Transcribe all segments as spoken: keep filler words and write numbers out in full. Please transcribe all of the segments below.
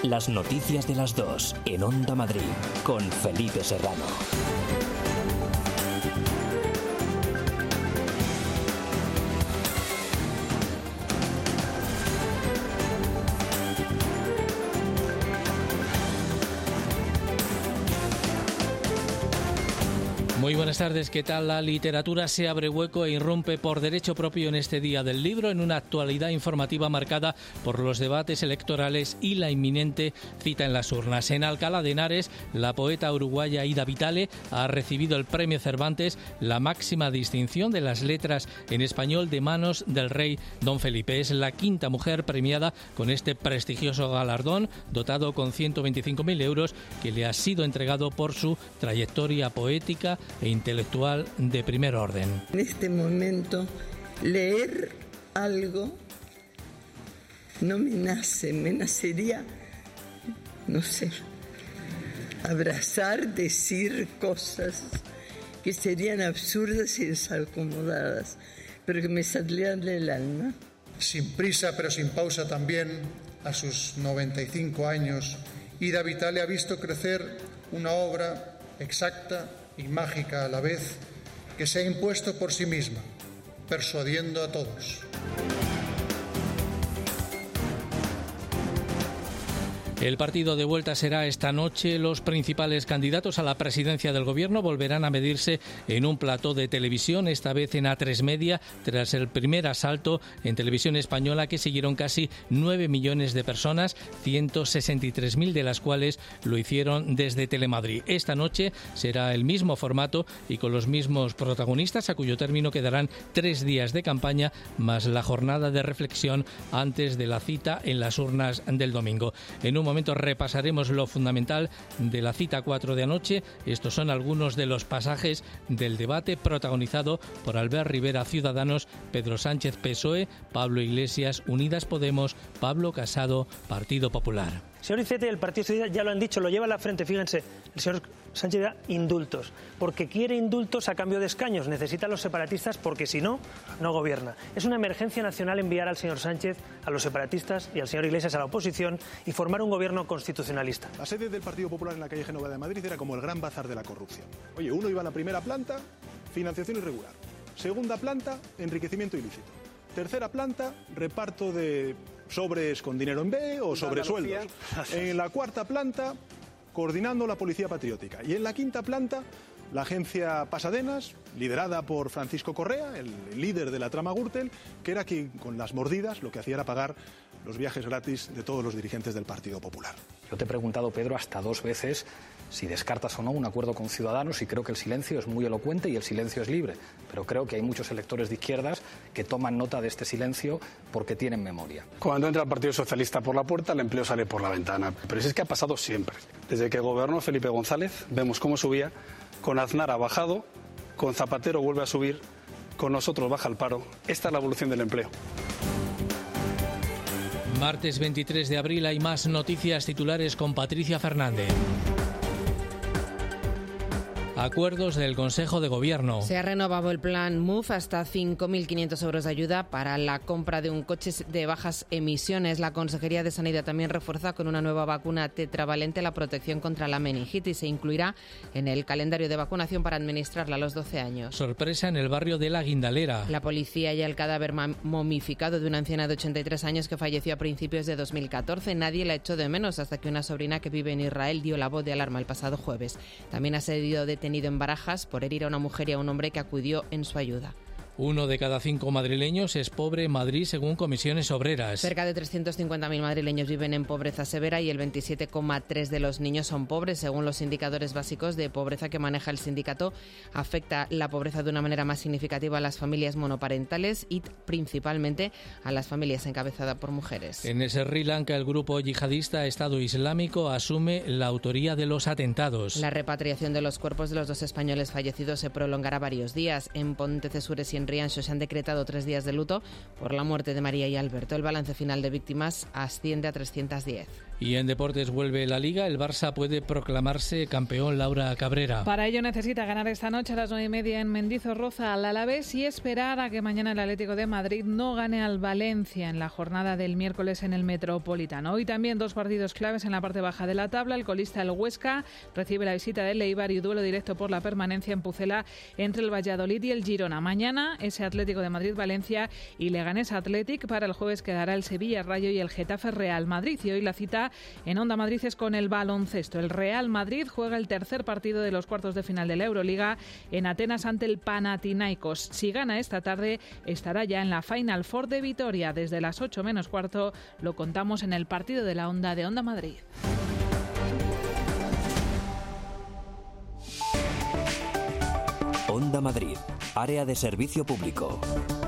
Las noticias de las dos en Onda Madrid con Felipe Serrano. Muy buenas tardes, ¿qué tal? La literatura se abre hueco e irrumpe por derecho propio en este Día del Libro, en una actualidad informativa marcada por los debates electorales y la inminente cita en las urnas. En Alcalá de Henares, la poeta uruguaya Ida Vitale ha recibido el Premio Cervantes, la máxima distinción de las letras en español de manos del rey Don Felipe. Es la quinta mujer premiada con este prestigioso galardón, dotado con ciento veinticinco mil euros, que le ha sido entregado por su trayectoria poética e intelectual de primer orden. En este momento, leer algo no me nace, me nacería, no sé, abrazar, decir cosas que serían absurdas y desacomodadas, pero que me saldrían del alma. Sin prisa pero sin pausa también, a sus noventa y cinco años, Ida Vitale ha visto crecer una obra exacta y mágica a la vez, que se ha impuesto por sí misma, persuadiendo a todos. El partido de vuelta será esta noche. Los principales candidatos a la presidencia del gobierno volverán a medirse en un plató de televisión, esta vez en A tres Media, tras el primer asalto en televisión española que siguieron casi nueve millones de personas, ciento sesenta y tres mil de las cuales lo hicieron desde Telemadrid. Esta noche será el mismo formato y con los mismos protagonistas, a cuyo término quedarán tres días de campaña más la jornada de reflexión antes de la cita en las urnas del domingo. En un momento repasaremos lo fundamental de la cita cuatro de anoche. Estos son algunos de los pasajes del debate protagonizado por Albert Rivera, Ciudadanos, Pedro Sánchez, P S O E, Pablo Iglesias, Unidas Podemos, Pablo Casado, Partido Popular. El señor Iceta y el Partido Socialista ya lo han dicho, lo lleva a la frente, fíjense, el señor Sánchez da indultos, porque quiere indultos a cambio de escaños, necesita a los separatistas porque si no, no gobierna. Es una emergencia nacional enviar al señor Sánchez, a los separatistas y al señor Iglesias a la oposición y formar un gobierno constitucionalista. La sede del Partido Popular en la calle Génova de Madrid era como el gran bazar de la corrupción. Oye, uno iba a la primera planta, financiación irregular. Segunda planta, enriquecimiento ilícito. Tercera planta, reparto de sobres con dinero en B o sobresueldos. En la cuarta planta, coordinando la Policía Patriótica. Y en la quinta planta, la agencia Pasadenas, liderada por Francisco Correa, el líder de la trama Gürtel, que era quien con las mordidas lo que hacía era pagar los viajes gratis de todos los dirigentes del Partido Popular. Yo te he preguntado, Pedro, hasta dos veces si descartas o no un acuerdo con Ciudadanos y creo que el silencio es muy elocuente y el silencio es libre. Pero creo que hay muchos electores de izquierdas que toman nota de este silencio porque tienen memoria. Cuando entra el Partido Socialista por la puerta, el empleo sale por la ventana. Pero es que ha pasado siempre. Desde que gobernó Felipe González, vemos cómo subía, con Aznar ha bajado, con Zapatero vuelve a subir, con nosotros baja el paro. Esta es la evolución del empleo. Martes veintitrés de abril hay más noticias titulares con Patricia Fernández. Acuerdos del Consejo de Gobierno. Se ha renovado el plan M U V hasta cinco mil quinientos euros de ayuda para la compra de un coche de bajas emisiones. La Consejería de Sanidad también refuerza con una nueva vacuna tetravalente la protección contra la meningitis. Se incluirá en el calendario de vacunación para administrarla a los doce años. Sorpresa en el barrio de La Guindalera. La policía halla el cadáver momificado de una anciana de ochenta y tres años que falleció a principios de dos mil catorce. Nadie la echó de menos hasta que una sobrina que vive en Israel dio la voz de alarma el pasado jueves. También ha sido detenido en Barajas por herir a una mujer y a un hombre que acudió en su ayuda. Uno de cada cinco madrileños es pobre en Madrid, según Comisiones Obreras. Cerca de trescientos cincuenta mil madrileños viven en pobreza severa y el veintisiete coma tres por ciento de los niños son pobres. Según los indicadores básicos de pobreza que maneja el sindicato, afecta la pobreza de una manera más significativa a las familias monoparentales y principalmente a las familias encabezadas por mujeres. En Sri Lanka, el grupo yihadista Estado Islámico asume la autoría de los atentados. La repatriación de los cuerpos de los dos españoles fallecidos se prolongará varios días. En Pontecesures y en en Rianxo se han decretado tres días de luto por la muerte de María y Alberto. El balance final de víctimas asciende a trescientos diez. Y en deportes vuelve la Liga. El Barça puede proclamarse campeón. Laura Cabrera. Para ello necesita ganar esta noche a las nueve y media en Mendizorroza al Alavés y esperar a que mañana el Atlético de Madrid no gane al Valencia en la jornada del miércoles en el Metropolitano. Hoy también dos partidos claves en la parte baja de la tabla. El colista, el Huesca, recibe la visita del Eibar y duelo directo por la permanencia en Pucela entre el Valladolid y el Girona. Mañana ese Atlético de Madrid-Valencia y Leganés Athletic. Para el jueves quedará el Sevilla-Rayo y el Getafe-Real Madrid. Y hoy la cita en Onda Madrid es con el baloncesto. El Real Madrid juega el tercer partido de los cuartos de final de la Euroliga en Atenas ante el Panathinaikos. Si gana esta tarde, estará ya en la Final Four de Vitoria. Desde las ocho menos cuarto lo contamos en el partido de la Onda de Onda Madrid. Onda Madrid, área de servicio público.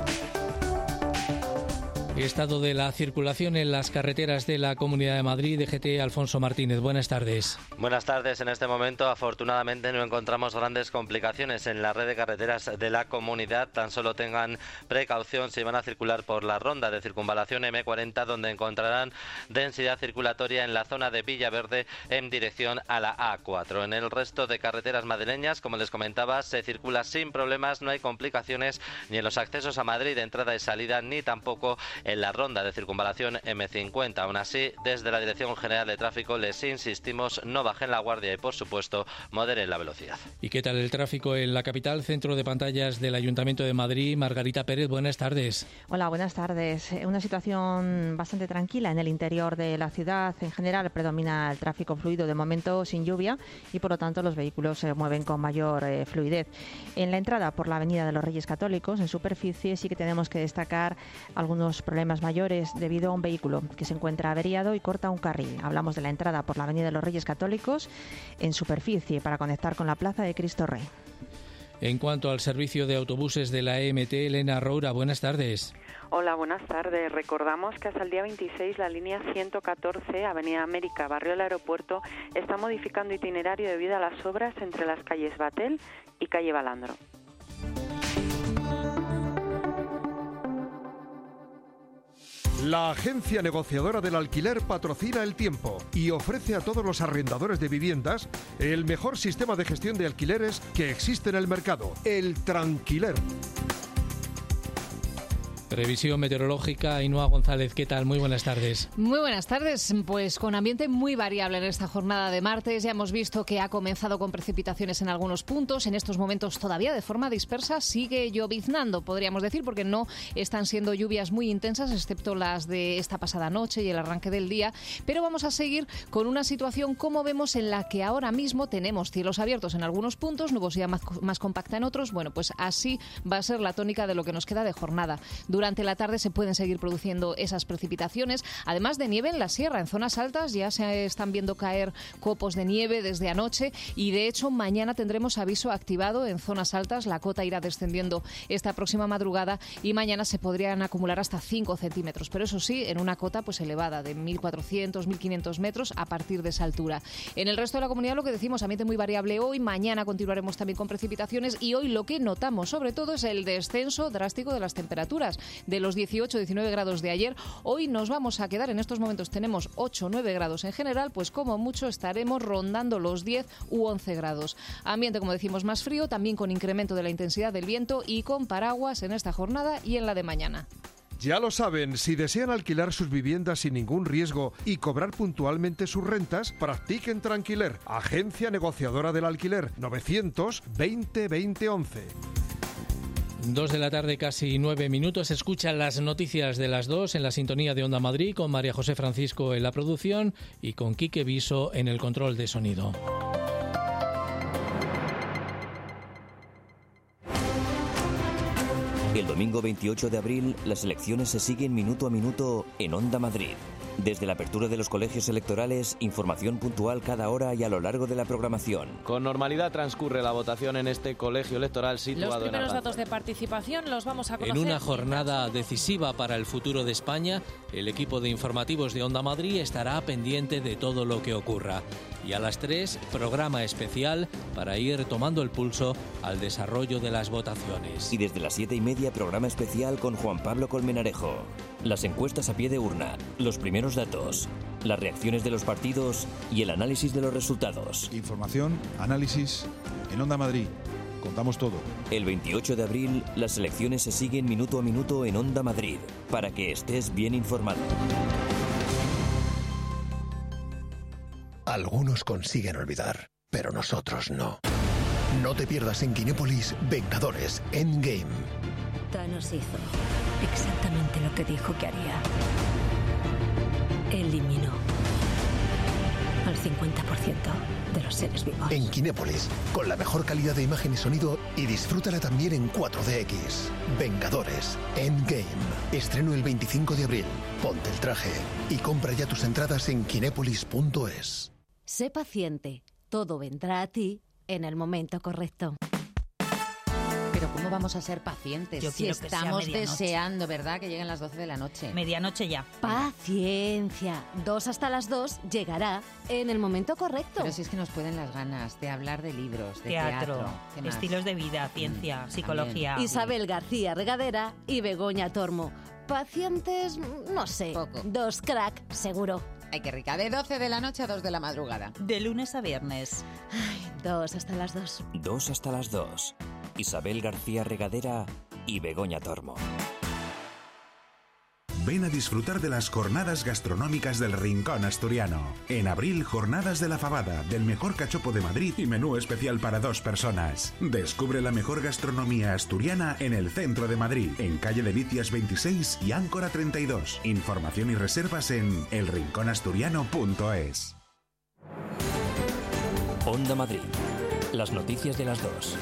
Estado de la circulación en las carreteras de la Comunidad de Madrid. D G T, Alfonso Martínez, buenas tardes. Buenas tardes. En este momento, afortunadamente, no encontramos grandes complicaciones en la red de carreteras de la comunidad. Tan solo tengan precaución si van a circular por la ronda de circunvalación eme cuarenta, donde encontrarán densidad circulatoria en la zona de Villaverde en dirección a la A cuatro. En el resto de carreteras madrileñas, como les comentaba, se circula sin problemas, no hay complicaciones ni en los accesos a Madrid de entrada y salida, ni tampoco en la ronda de circunvalación eme cincuenta. Aún así, desde la Dirección General de Tráfico les insistimos, no bajen la guardia y, por supuesto, moderen la velocidad. ¿Y qué tal el tráfico en la capital? Centro de pantallas del Ayuntamiento de Madrid. Margarita Pérez, buenas tardes. Hola, buenas tardes. Una situación bastante tranquila en el interior de la ciudad. En general predomina el tráfico fluido, de momento sin lluvia, y por lo tanto los vehículos se mueven con mayor eh, fluidez. En la entrada por la Avenida de los Reyes Católicos, en superficie, sí que tenemos que destacar algunos problemas mayores debido a un vehículo que se encuentra averiado y corta un carril. Hablamos de la entrada por la Avenida de los Reyes Católicos en superficie para conectar con la Plaza de Cristo Rey. En cuanto al servicio de autobuses de la E M T, Elena Roura, buenas tardes. Hola, buenas tardes. Recordamos que hasta el día veintiséis la línea ciento catorce, Avenida América, Barrio del Aeropuerto, está modificando itinerario debido a las obras entre las calles Batel y calle Balandro. La agencia negociadora del alquiler patrocina El Tiempo y ofrece a todos los arrendadores de viviendas el mejor sistema de gestión de alquileres que existe en el mercado, el Tranquiler. Previsión meteorológica, Ainhoa González, ¿qué tal? Muy buenas tardes. Muy buenas tardes, pues con ambiente muy variable en esta jornada de martes. Ya hemos visto que ha comenzado con precipitaciones en algunos puntos. En estos momentos todavía de forma dispersa sigue lloviznando, podríamos decir, porque no están siendo lluvias muy intensas, excepto las de esta pasada noche y el arranque del día. Pero vamos a seguir con una situación, como vemos, en la que ahora mismo tenemos cielos abiertos en algunos puntos, nubosidad más, más compacta en otros. Bueno, pues así va a ser la tónica de lo que nos queda de jornada. Durante Durante la tarde se pueden seguir produciendo esas precipitaciones, además de nieve en la sierra. En zonas altas ya se están viendo caer copos de nieve desde anoche y, de hecho, mañana tendremos aviso activado en zonas altas. La cota irá descendiendo esta próxima madrugada y mañana se podrían acumular hasta cinco centímetros, pero eso sí, en una cota pues elevada de mil cuatrocientos, mil quinientos metros a partir de esa altura. En el resto de la comunidad, lo que decimos, ambiente muy variable hoy. Mañana continuaremos también con precipitaciones y hoy lo que notamos sobre todo es el descenso drástico de las temperaturas. De los dieciocho, diecinueve grados de ayer, hoy nos vamos a quedar, en estos momentos tenemos ocho, nueve grados en general, pues como mucho estaremos rondando los diez u once grados. Ambiente, como decimos, más frío, también con incremento de la intensidad del viento y con paraguas en esta jornada y en la de mañana. Ya lo saben, si desean alquilar sus viviendas sin ningún riesgo y cobrar puntualmente sus rentas, practiquen Tranquiler, agencia negociadora del alquiler, novecientos veinte veinte once. Dos de la tarde, casi nueve minutos. Escuchan las noticias de las dos en la sintonía de Onda Madrid, con María José Francisco en la producción y con Quique Viso en el control de sonido. El domingo veintiocho de abril, las elecciones se siguen minuto a minuto en Onda Madrid. Desde la apertura de los colegios electorales, información puntual cada hora y a lo largo de la programación. Con normalidad transcurre la votación en este colegio electoral situado en Los primeros Arganzón. datos de participación los vamos a conocer. En una jornada decisiva para el futuro de España, el equipo de informativos de Onda Madrid estará pendiente de todo lo que ocurra. Y a las tres, programa especial para ir tomando el pulso al desarrollo de las votaciones. Y desde las siete y media media, programa especial con Juan Pablo Colmenarejo. Las encuestas a pie de urna, los primeros datos, las reacciones de los partidos y el análisis de los resultados. Información, análisis, en Onda Madrid. Contamos todo. El veintiocho de abril, las elecciones se siguen minuto a minuto en Onda Madrid, para que estés bien informado. Algunos consiguen olvidar, pero nosotros no. No te pierdas en Kinépolis Vengadores Endgame. Thanos hizo exactamente lo que dijo que haría. Eliminó al cincuenta por ciento de los seres vivos. En Kinépolis, con la mejor calidad de imagen y sonido, y disfrútala también en cuatro D X. Vengadores Endgame. Estreno el veinticinco de abril. Ponte el traje y compra ya tus entradas en kinépolis punto es. Sé paciente. Todo vendrá a ti en el momento correcto. Pero ¿cómo vamos a ser pacientes Yo si quiero que sea estamos medianoche. deseando, verdad, que lleguen las doce de la noche? Medianoche ya. Paciencia. Dos hasta las dos llegará en el momento correcto. Pero si es que nos pueden las ganas de hablar de libros, de Teatro, teatro. ¿Qué más? estilos de vida, ciencia, psicología. Isabel García Regadera y Begoña Tormo. Pacientes, no sé. Dos crack, seguro. Ay, qué rica. De doce de la noche a dos de la madrugada. De lunes a viernes. Ay, dos hasta las dos. Dos hasta las dos. Isabel García Regadera y Begoña Tormo. Ven a disfrutar de las jornadas gastronómicas del Rincón Asturiano. En abril, jornadas de la fabada, del mejor cachopo de Madrid y menú especial para dos personas. Descubre la mejor gastronomía asturiana en el centro de Madrid, en calle Delicias veintiséis y Áncora treinta y dos. Información y reservas en el rincón asturiano punto es. Onda Madrid. Las noticias de las dos.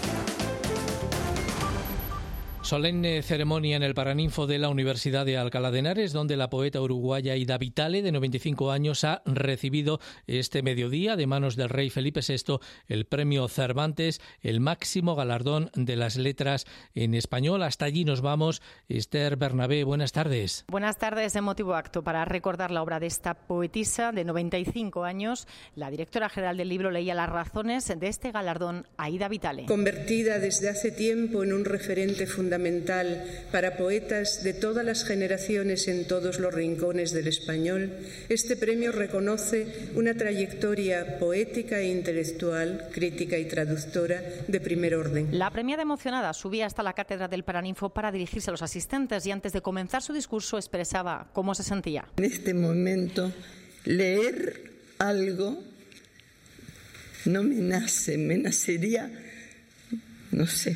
Solemne ceremonia en el Paraninfo de la Universidad de Alcalá de Henares, donde la poeta uruguaya Ida Vitale, de noventa y cinco años, ha recibido este mediodía de manos del rey Felipe sexto el premio Cervantes, el máximo galardón de las letras en español. Hasta allí nos vamos. Esther Bernabé, buenas tardes. Buenas tardes. Emotivo acto para recordar la obra de esta poetisa de noventa y cinco años. La directora general del libro leía las razones de este galardón a Ida Vitale. Convertida desde hace tiempo en un referente fundamental para poetas de todas las generaciones en todos los rincones del español, este premio reconoce una trayectoria poética e intelectual, crítica y traductora de primer orden. La premiada emocionada subía hasta la cátedra del Paraninfo para dirigirse a los asistentes y antes de comenzar su discurso expresaba cómo se sentía. En este momento, leer algo no me nace, me nacería, no sé,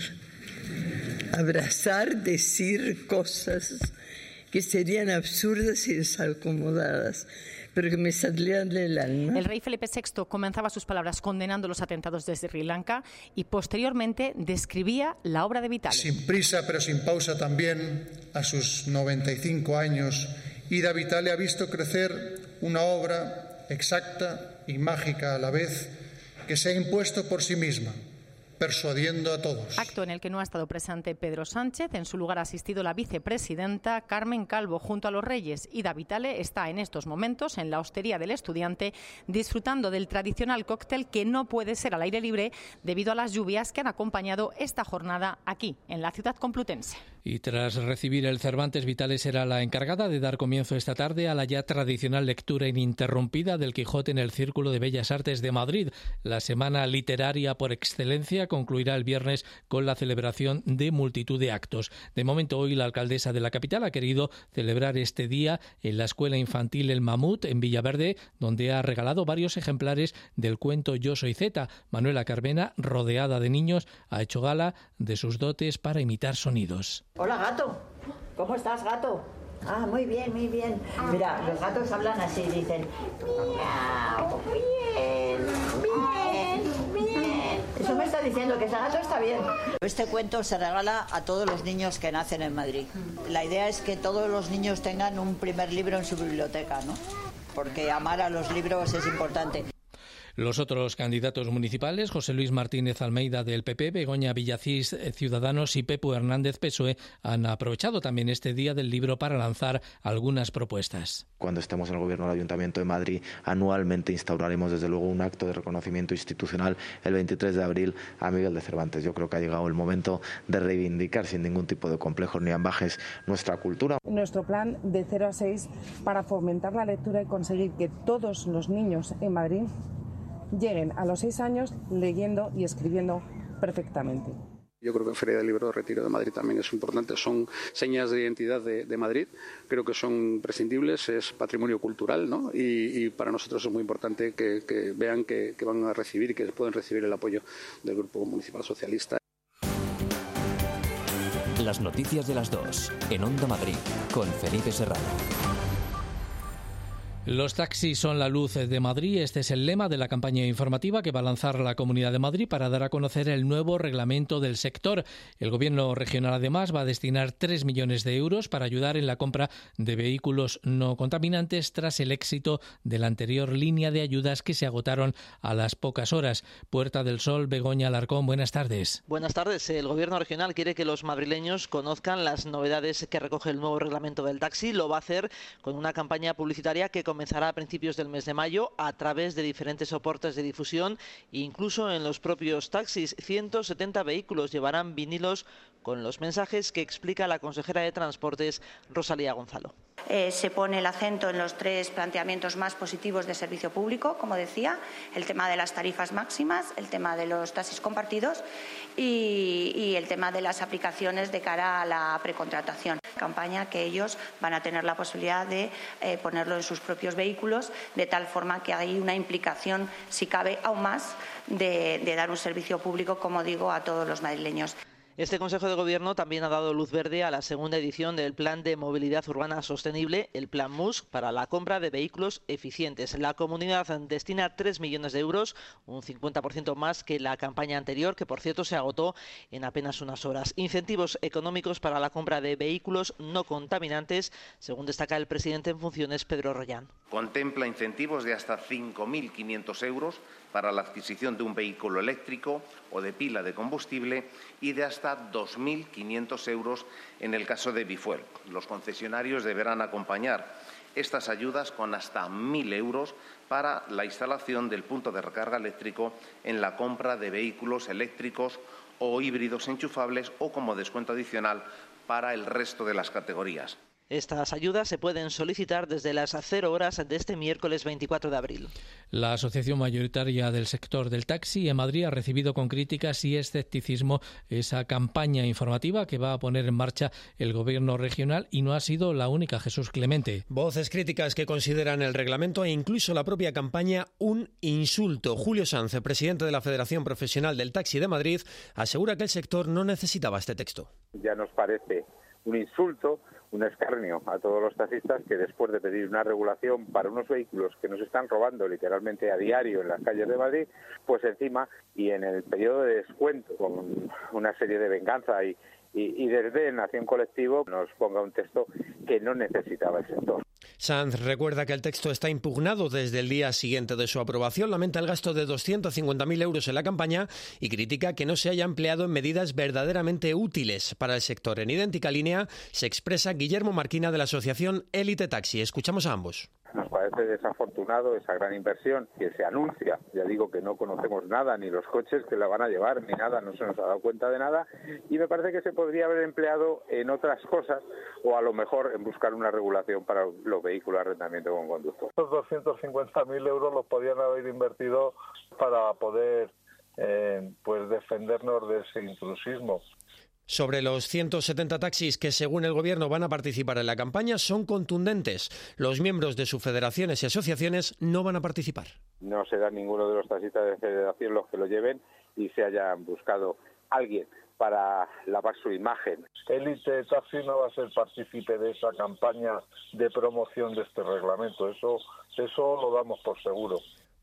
abrazar, decir cosas que serían absurdas y desacomodadas, pero que me saldrían del alma. El rey Felipe sexto comenzaba sus palabras condenando los atentados desde Sri Lanka y posteriormente describía la obra de Vitale. Sin prisa pero sin pausa también, a sus noventa y cinco años, Ida Vitale ha visto crecer una obra exacta y mágica a la vez que se ha impuesto por sí misma, persuadiendo a todos. Acto en el que no ha estado presente Pedro Sánchez. En su lugar ha asistido la vicepresidenta Carmen Calvo junto a los reyes. Ida Vitale está en estos momentos en la Hostería del Estudiante disfrutando del tradicional cóctel que no puede ser al aire libre debido a las lluvias que han acompañado esta jornada aquí, en la ciudad complutense. Y tras recibir el Cervantes, Vitale será la encargada de dar comienzo esta tarde a la ya tradicional lectura ininterrumpida del Quijote en el Círculo de Bellas Artes de Madrid. La semana literaria por excelencia concluirá el viernes con la celebración de multitud de actos. De momento, hoy la alcaldesa de la capital ha querido celebrar este día en la Escuela Infantil El Mamut, en Villaverde, donde ha regalado varios ejemplares del cuento Yo soy Zeta. Manuela Carmena, rodeada de niños, ha hecho gala de sus dotes para imitar sonidos. Hola, gato. ¿Cómo estás, gato? Ah, muy bien, muy bien. Mira, los gatos hablan así, dicen miau, bien, bien, bien. Eso me está diciendo que ese gato está bien. Este cuento se regala a todos los niños que nacen en Madrid. La idea es que todos los niños tengan un primer libro en su biblioteca, ¿no? Porque amar a los libros es importante. Los otros candidatos municipales, José Luis Martínez Almeida del P P, Begoña Villacís Ciudadanos y Pepu Hernández P S O E, han aprovechado también este Día del Libro para lanzar algunas propuestas. Cuando estemos en el Gobierno del Ayuntamiento de Madrid, anualmente instauraremos desde luego un acto de reconocimiento institucional el veintitrés de abril a Miguel de Cervantes. Yo creo que ha llegado el momento de reivindicar sin ningún tipo de complejos ni ambajes nuestra cultura. Nuestro plan de cero a seis para fomentar la lectura y conseguir que todos los niños en Madrid lleguen a los seis años leyendo y escribiendo perfectamente. Yo creo que Feria del Libro de Retiro de Madrid también es importante. Son señas de identidad de, de Madrid. Creo que son imprescindibles, es patrimonio cultural, ¿no? Y, y para nosotros es muy importante que, que vean que, que van a recibir y que pueden recibir el apoyo del Grupo Municipal Socialista. Las noticias de las dos, en Onda Madrid, con Felipe Serrano. Los taxis son la luz de Madrid. Este es el lema de la campaña informativa que va a lanzar la Comunidad de Madrid para dar a conocer el nuevo reglamento del sector. El Gobierno regional, además, va a destinar tres millones de euros para ayudar en la compra de vehículos no contaminantes tras el éxito de la anterior línea de ayudas que se agotaron a las pocas horas. Puerta del Sol, Begoña Alarcón, buenas tardes. Buenas tardes. El Gobierno regional quiere que los madrileños conozcan las novedades que recoge el nuevo reglamento del taxi. Lo va a hacer con una campaña publicitaria que comenzará a principios del mes de mayo a través de diferentes soportes de difusión, incluso en los propios taxis. ciento setenta vehículos llevarán vinilos con los mensajes que explica la consejera de Transportes, Rosalía Gonzalo. Eh, se pone el acento en los tres planteamientos más positivos de servicio público, como decía, el tema de las tarifas máximas, el tema de los taxis compartidos y, y el tema de las aplicaciones de cara a la precontratación. Campaña que ellos van a tener la posibilidad de eh, ponerlo en sus propios vehículos, de tal forma que hay una implicación, si cabe, aún más de, de dar un servicio público, como digo, a todos los madrileños. Este Consejo de Gobierno también ha dado luz verde a la segunda edición del Plan de Movilidad Urbana Sostenible, el Plan M U S, para la compra de vehículos eficientes. La comunidad destina tres millones de euros, un cincuenta por ciento más que la campaña anterior, que por cierto se agotó en apenas unas horas. Incentivos económicos para la compra de vehículos no contaminantes, según destaca el presidente en funciones, Pedro Rollán. Contempla incentivos de hasta cinco mil quinientos euros para la adquisición de un vehículo eléctrico o de pila de combustible y de hasta dos mil quinientos euros en el caso de Bifuel. Los concesionarios deberán acompañar estas ayudas con hasta mil euros para la instalación del punto de recarga eléctrico en la compra de vehículos eléctricos o híbridos enchufables o como descuento adicional para el resto de las categorías. Estas ayudas se pueden solicitar desde las cero horas de este miércoles veinticuatro de abril. La asociación mayoritaria del sector del taxi en Madrid ha recibido con críticas y escepticismo esa campaña informativa que va a poner en marcha el Gobierno regional, y no ha sido la única. Jesús Clemente. Voces críticas que consideran el reglamento e incluso la propia campaña un insulto. Julio Sanz, presidente de la Federación Profesional del Taxi de Madrid, asegura que el sector no necesitaba este texto. Ya nos parece un insulto, un escarnio a todos los taxistas que después de pedir una regulación para unos vehículos que nos están robando literalmente a diario en las calles de Madrid, pues encima y en el periodo de descuento con una serie de venganza y, y, y desde en acción colectivo nos ponga un texto que no necesitaba el sector. Sanz recuerda que el texto está impugnado desde el día siguiente de su aprobación, lamenta el gasto de doscientos cincuenta mil euros en la campaña y critica que no se haya empleado en medidas verdaderamente útiles para el sector. En idéntica línea se expresa Guillermo Marquina de la asociación Élite Taxi. Escuchamos a ambos. Nos parece desafortunado esa gran inversión que se anuncia. Ya digo que no conocemos nada, ni los coches que la van a llevar, ni nada, no se nos ha dado cuenta de nada. Y me parece que se podría haber empleado en otras cosas o a lo mejor en buscar una regulación para los vehículos de arrendamiento con conductor. Los doscientos cincuenta mil euros los podían haber invertido para poder eh, pues defendernos de ese intrusismo. Sobre los ciento setenta taxis que, según el Gobierno, van a participar en la campaña, son contundentes. Los miembros de sus federaciones y asociaciones no van a participar. No será ninguno de los taxistas de federación los que lo lleven y se hayan buscado alguien para lavar su imagen. Élite Taxi no va a ser partícipe de esa campaña de promoción de este reglamento. Eso, eso lo damos por seguro.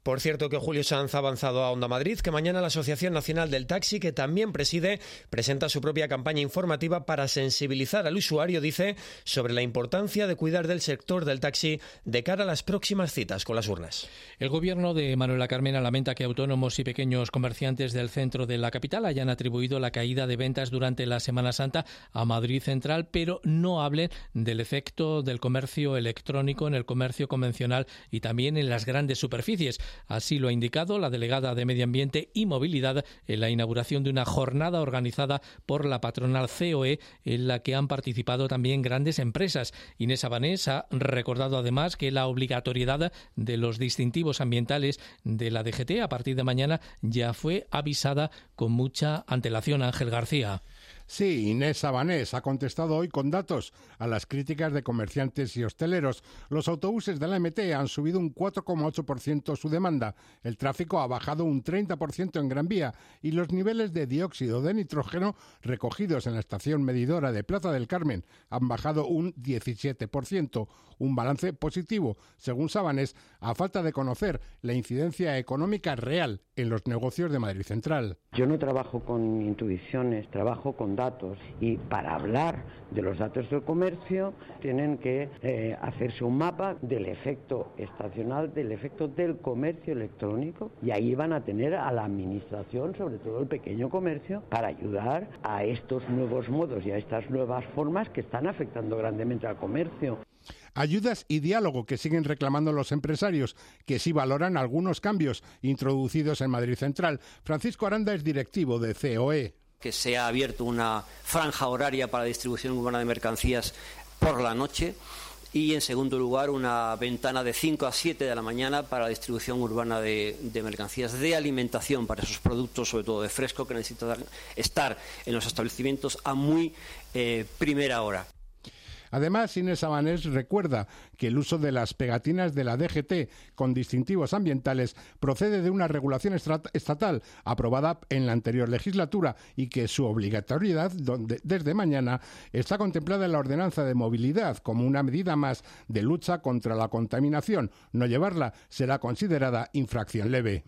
Por cierto que Julio Sanz ha avanzado a Onda Madrid, que mañana la Asociación Nacional del Taxi, que también preside, presenta su propia campaña informativa para sensibilizar al usuario, dice, sobre la importancia de cuidar del sector del taxi de cara a las próximas citas con las urnas. El gobierno de Manuela Carmena lamenta que autónomos y pequeños comerciantes del centro de la capital hayan atribuido la caída de ventas durante la Semana Santa a Madrid Central, pero no hablen del efecto del comercio electrónico en el comercio convencional y también en las grandes superficies. Así lo ha indicado la delegada de Medio Ambiente y Movilidad en la inauguración de una jornada organizada por la patronal C O E, en la que han participado también grandes empresas. Inés Abanés ha recordado además que la obligatoriedad de los distintivos ambientales de la D G T a partir de mañana ya fue avisada con mucha antelación. Ángel García. Sí, Inés Sabanés ha contestado hoy con datos a las críticas de comerciantes y hosteleros. Los autobuses de la M T han subido un cuatro coma ocho por ciento su demanda, el tráfico ha bajado un treinta por ciento en Gran Vía y los niveles de dióxido de nitrógeno recogidos en la estación medidora de Plaza del Carmen han bajado un diecisiete por ciento. Un balance positivo, según Sabanés, a falta de conocer la incidencia económica real en los negocios de Madrid Central. Yo no trabajo con intuiciones, trabajo con datos y para hablar de los datos del comercio tienen que eh, hacerse un mapa del efecto estacional, del efecto del comercio electrónico y ahí van a tener a la administración, sobre todo el pequeño comercio, para ayudar a estos nuevos modos y a estas nuevas formas que están afectando grandemente al comercio. Ayudas y diálogo que siguen reclamando los empresarios, que sí valoran algunos cambios introducidos en Madrid Central. Francisco Aranda es directivo de C O E. Que se ha abierto una franja horaria para distribución urbana de mercancías por la noche y, en segundo lugar, una ventana de cinco a siete de la mañana para la distribución urbana de, de mercancías de alimentación para esos productos, sobre todo de fresco, que necesitan estar en los establecimientos a muy eh, primera hora. Además, Inés Sabanés recuerda que el uso de las pegatinas de la D G T con distintivos ambientales procede de una regulación estatal aprobada en la anterior legislatura y que su obligatoriedad donde, desde mañana está contemplada en la Ordenanza de Movilidad como una medida más de lucha contra la contaminación. No llevarla será considerada infracción leve.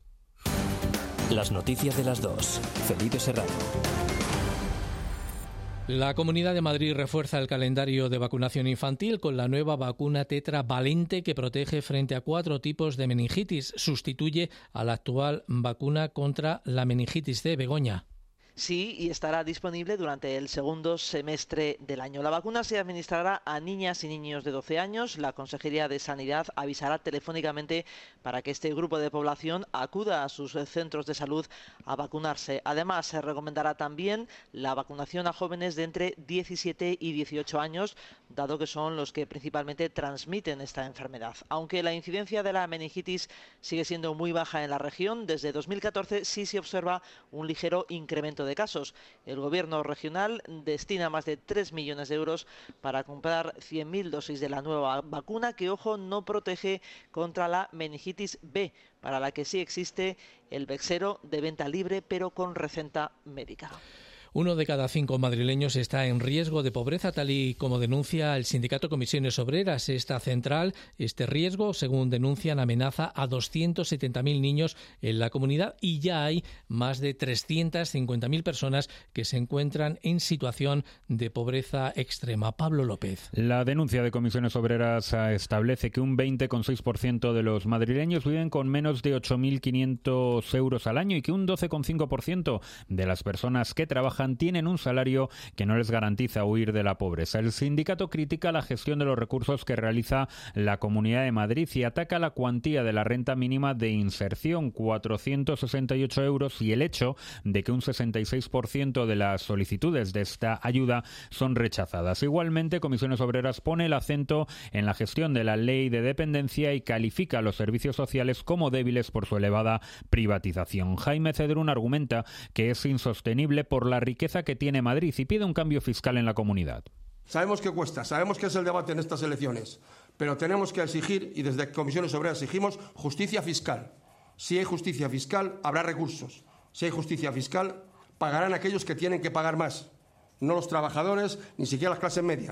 Las noticias de las dos. Felipe Serrano. La Comunidad de Madrid refuerza el calendario de vacunación infantil con la nueva vacuna tetravalente que protege frente a cuatro tipos de meningitis. Sustituye a la actual vacuna contra la meningitis C. Begoña. Sí, y estará disponible durante el segundo semestre del año. La vacuna se administrará a niñas y niños de doce años. La Consejería de Sanidad avisará telefónicamente para que este grupo de población acuda a sus centros de salud a vacunarse. Además, se recomendará también la vacunación a jóvenes de entre diecisiete y dieciocho años, dado que son los que principalmente transmiten esta enfermedad. Aunque la incidencia de la meningitis sigue siendo muy baja en la región, desde dos mil catorce sí se observa un ligero incremento de casos. El gobierno regional destina más de tres millones de euros para comprar cien mil dosis de la nueva vacuna que, ojo, no protege contra la meningitis B, para la que sí existe el Bexsero de venta libre pero con receta médica. Uno de cada cinco madrileños está en riesgo de pobreza, tal y como denuncia el sindicato Comisiones Obreras. Esta central, este riesgo, según denuncian, amenaza a doscientos setenta mil niños en la comunidad y ya hay más de trescientas cincuenta mil personas que se encuentran en situación de pobreza extrema. Pablo López. La denuncia de Comisiones Obreras establece que un veinte coma seis por ciento de los madrileños viven con menos de ocho mil quinientos euros al año y que un doce coma cinco por ciento de las personas que trabajan tienen un salario que no les garantiza huir de la pobreza. El sindicato critica la gestión de los recursos que realiza la Comunidad de Madrid y ataca la cuantía de la renta mínima de inserción, cuatrocientos sesenta y ocho euros, y el hecho de que un sesenta y seis por ciento de las solicitudes de esta ayuda son rechazadas. Igualmente, Comisiones Obreras pone el acento en la gestión de la ley de dependencia y califica a los servicios sociales como débiles por su elevada privatización. Jaime Cedrún argumenta que es insostenible por la riqueza que tiene Madrid y pide un cambio fiscal en la comunidad. Sabemos que cuesta, sabemos que es el debate en estas elecciones, pero tenemos que exigir, y desde Comisiones Obreras exigimos, justicia fiscal. Si hay justicia fiscal, habrá recursos. Si hay justicia fiscal, pagarán aquellos que tienen que pagar más, no los trabajadores, ni siquiera las clases medias.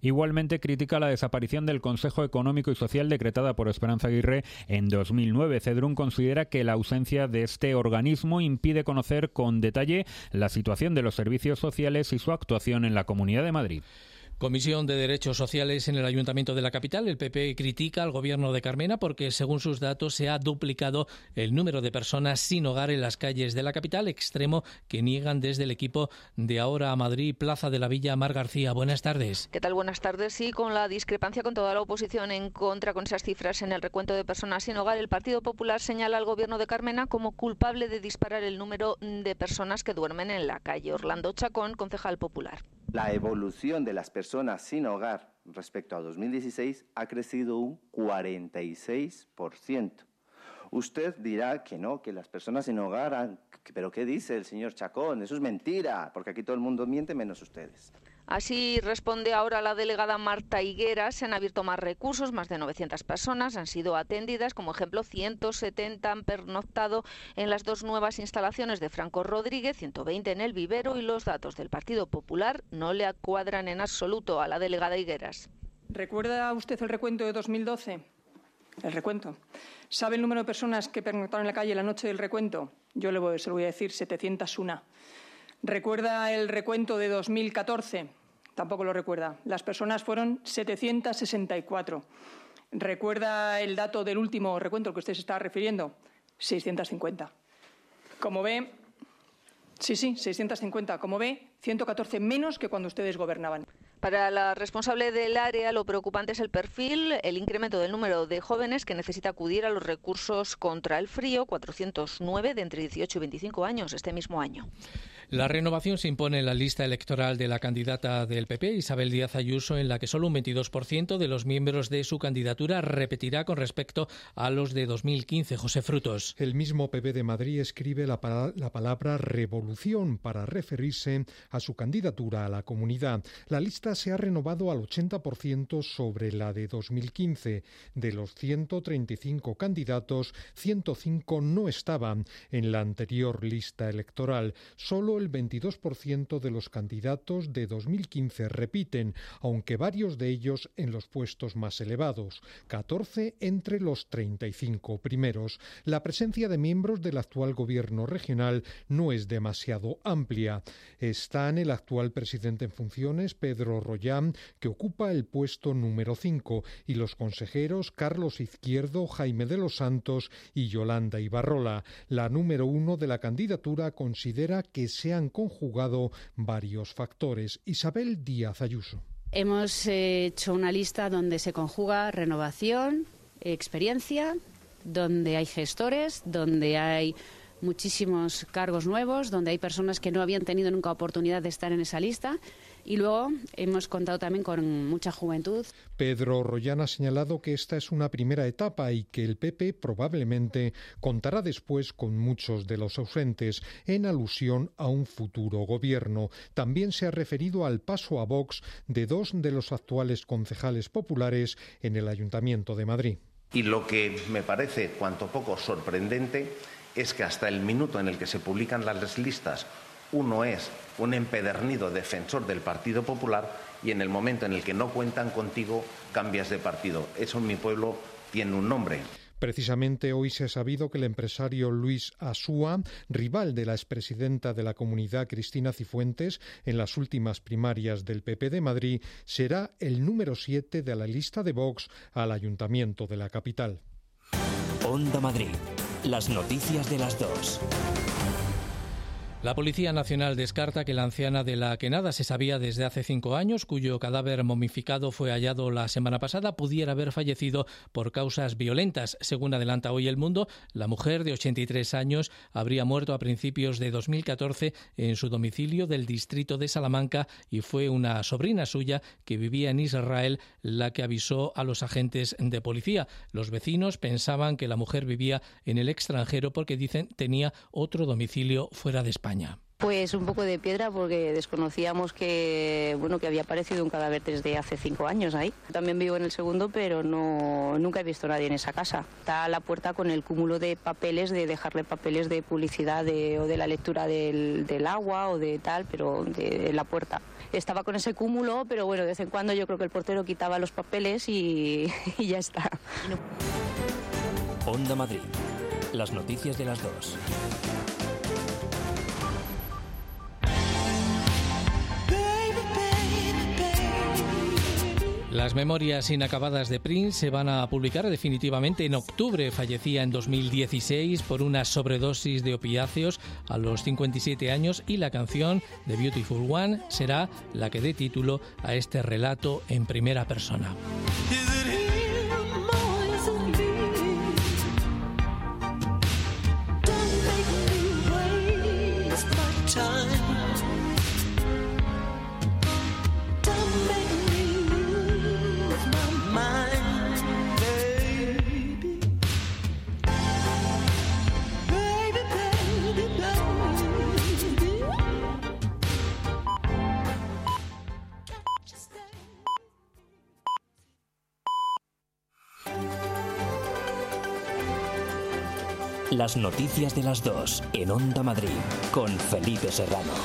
Igualmente critica la desaparición del Consejo Económico y Social decretada por Esperanza Aguirre en dos mil nueve. Cedrún considera que la ausencia de este organismo impide conocer con detalle la situación de los servicios sociales y su actuación en la Comunidad de Madrid. Comisión de Derechos Sociales en el Ayuntamiento de la capital. El P P critica al gobierno de Carmena porque, según sus datos, se ha duplicado el número de personas sin hogar en las calles de la capital, extremo que niegan desde el equipo de Ahora a Madrid, Plaza de la Villa. Mar García, buenas tardes. ¿Qué tal? Buenas tardes. Sí, con la discrepancia con toda la oposición en contra con esas cifras en el recuento de personas sin hogar, el Partido Popular señala al gobierno de Carmena como culpable de disparar el número de personas que duermen en la calle. Orlando Chacón, concejal popular. La evolución de las personas sin hogar respecto a dos mil dieciséis ha crecido un cuarenta y seis por ciento. Usted dirá que no, que las personas sin hogar han... ¿Pero qué dice el señor Chacón? Eso es mentira, porque aquí todo el mundo miente menos ustedes. Así responde ahora la delegada Marta Higueras. Se han abierto más recursos, más de novecientas personas han sido atendidas. Como ejemplo, ciento setenta han pernoctado en las dos nuevas instalaciones de Franco Rodríguez, ciento veinte en el Vivero, y los datos del Partido Popular no le cuadran en absoluto a la delegada Higueras. ¿Recuerda usted el recuento de dos mil doce? El recuento. ¿Sabe el número de personas que pernoctaron en la calle la noche del recuento? Yo le voy, se lo voy a decir, setecientos uno. ¿Recuerda el recuento de dos mil catorce? Tampoco lo recuerda. Las personas fueron setecientos sesenta y cuatro. ¿Recuerda el dato del último recuento al que usted se está refiriendo? seiscientos cincuenta. Como ve, sí, sí, seiscientos cincuenta. Como ve, ciento catorce menos que cuando ustedes gobernaban. Para la responsable del área, lo preocupante es el perfil, el incremento del número de jóvenes que necesita acudir a los recursos contra el frío, cuatrocientos nueve de entre dieciocho y veinticinco años este mismo año. La renovación se impone en la lista electoral de la candidata del P P, Isabel Díaz Ayuso, en la que solo un veintidós por ciento de los miembros de su candidatura repetirá con respecto a los de dos mil quince. José Frutos. El mismo P P de Madrid escribe la, pa- la palabra revolución para referirse a su candidatura a la comunidad. La lista se ha renovado al ochenta por ciento sobre la de dos mil quince. De los ciento treinta y cinco candidatos, ciento cinco no estaban en la anterior lista electoral. Solo el veintidós por ciento de los candidatos de dos mil quince repiten, aunque varios de ellos en los puestos más elevados, catorce entre los treinta y cinco primeros. La presencia de miembros del actual gobierno regional no es demasiado amplia. Están el actual presidente en funciones, Pedro Rollán, que ocupa el puesto número cinco, y los consejeros Carlos Izquierdo, Jaime de los Santos y Yolanda Ibarrola. La número uno de la candidatura considera que se han conjugado varios factores. Isabel Díaz Ayuso. Hemos hecho una lista donde se conjuga renovación, experiencia, donde hay gestores, donde hay muchísimos cargos nuevos, donde hay personas que no habían tenido nunca oportunidad de estar en esa lista. Y luego hemos contado también con mucha juventud. Pedro Rollán ha señalado que esta es una primera etapa y que el P P probablemente contará después con muchos de los ausentes, en alusión a un futuro gobierno. También se ha referido al paso a Vox de dos de los actuales concejales populares en el Ayuntamiento de Madrid. Y lo que me parece cuanto poco sorprendente es que hasta el minuto en el que se publican las listas, uno es un empedernido defensor del Partido Popular y en el momento en el que no cuentan contigo cambias de partido. Eso en mi pueblo tiene un nombre. Precisamente hoy se ha sabido que el empresario Luis Asúa, rival de la expresidenta de la comunidad Cristina Cifuentes en las últimas primarias del P P de Madrid, será el número siete de la lista de Vox al Ayuntamiento de la capital. Onda Madrid. Las noticias de las dos. La Policía Nacional descarta que la anciana de la que nada se sabía desde hace cinco años, cuyo cadáver momificado fue hallado la semana pasada, pudiera haber fallecido por causas violentas. Según adelanta hoy El Mundo, la mujer de ochenta y tres años habría muerto a principios de dos mil catorce en su domicilio del distrito de Salamanca y fue una sobrina suya que vivía en Israel la que avisó a los agentes de policía. Los vecinos pensaban que la mujer vivía en el extranjero porque, dicen, tenía otro domicilio fuera de España. Pues un poco de piedra porque desconocíamos que bueno que había aparecido un cadáver desde hace cinco años ahí. También vivo en el segundo, pero no nunca he visto a nadie en esa casa. Está a la puerta con el cúmulo de papeles, de dejarle papeles de publicidad de, o de la lectura del, del agua o de tal, pero de, de la puerta. Estaba con ese cúmulo, pero bueno, de vez en cuando yo creo que el portero quitaba los papeles y, y ya está. Onda Madrid. Las noticias de las dos. Las memorias inacabadas de Prince se van a publicar definitivamente en octubre. Fallecía en dos mil dieciséis por una sobredosis de opiáceos a los cincuenta y siete años y la canción The Beautiful One será la que dé título a este relato en primera persona. Las noticias de las dos en Onda Madrid con Felipe Serrano.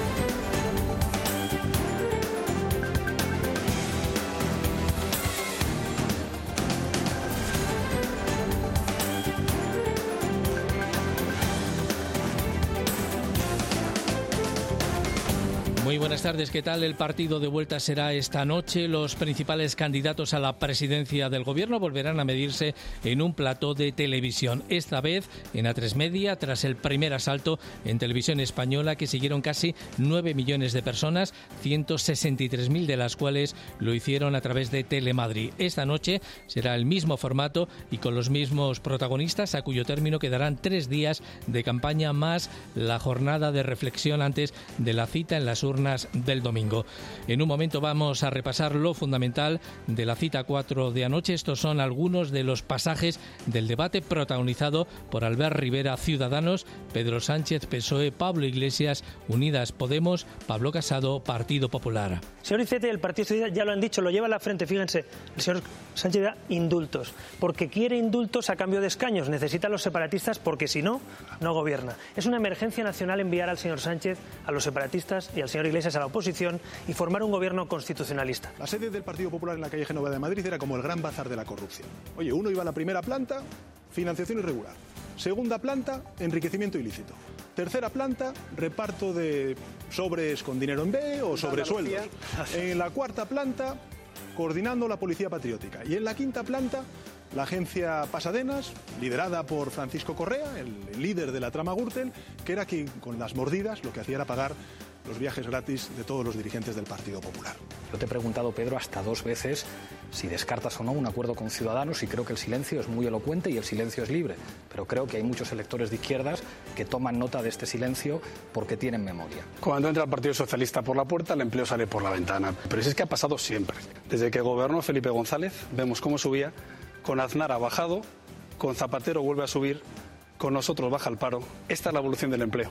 Muy buenas tardes, ¿qué tal? El partido de vuelta será esta noche. Los principales candidatos a la presidencia del gobierno volverán a medirse en un plató de televisión. Esta vez en A tres Media, tras el primer asalto en televisión española que siguieron casi nueve millones de personas, ciento sesenta y tres mil de las cuales lo hicieron a través de Telemadrid. Esta noche será el mismo formato y con los mismos protagonistas, a cuyo término quedarán tres días de campaña más la jornada de reflexión antes de la cita en las urnas del domingo. En un momento vamos a repasar lo fundamental de la cita cuatro de anoche. Estos son algunos de los pasajes del debate protagonizado por Albert Rivera, Ciudadanos, Pedro Sánchez, P S O E, Pablo Iglesias, Unidas Podemos, Pablo Casado, Partido Popular. Señor Iceta y el Partido Socialista ya lo han dicho, lo lleva a la frente. Fíjense, el señor Sánchez da indultos, porque quiere indultos a cambio de escaños. Necesita a los separatistas porque si no, no gobierna. Es una emergencia nacional enviar al señor Sánchez, a los separatistas y al señor Iglesias a la oposición y formar un gobierno constitucionalista. La sede del Partido Popular en la calle Génova de Madrid era como el gran bazar de la corrupción. Oye, uno iba a la primera planta, financiación irregular. Segunda planta, enriquecimiento ilícito. Tercera planta, reparto de sobres con dinero en B o sobresueldos. En la cuarta planta, coordinando la policía patriótica. Y en la quinta planta, la agencia Pasadenas, liderada por Francisco Correa, el líder de la trama Gürtel, que era quien con las mordidas lo que hacía era pagar los viajes gratis de todos los dirigentes del Partido Popular. Yo te he preguntado, Pedro, hasta dos veces si descartas o no un acuerdo con Ciudadanos y creo que el silencio es muy elocuente y el silencio es libre. Pero creo que hay muchos electores de izquierdas que toman nota de este silencio porque tienen memoria. Cuando entra el Partido Socialista por la puerta, el empleo sale por la ventana. Pero es que ha pasado siempre. Desde que gobernó Felipe González, vemos cómo subía, con Aznar ha bajado, con Zapatero vuelve a subir, con nosotros baja el paro. Esta es la evolución del empleo.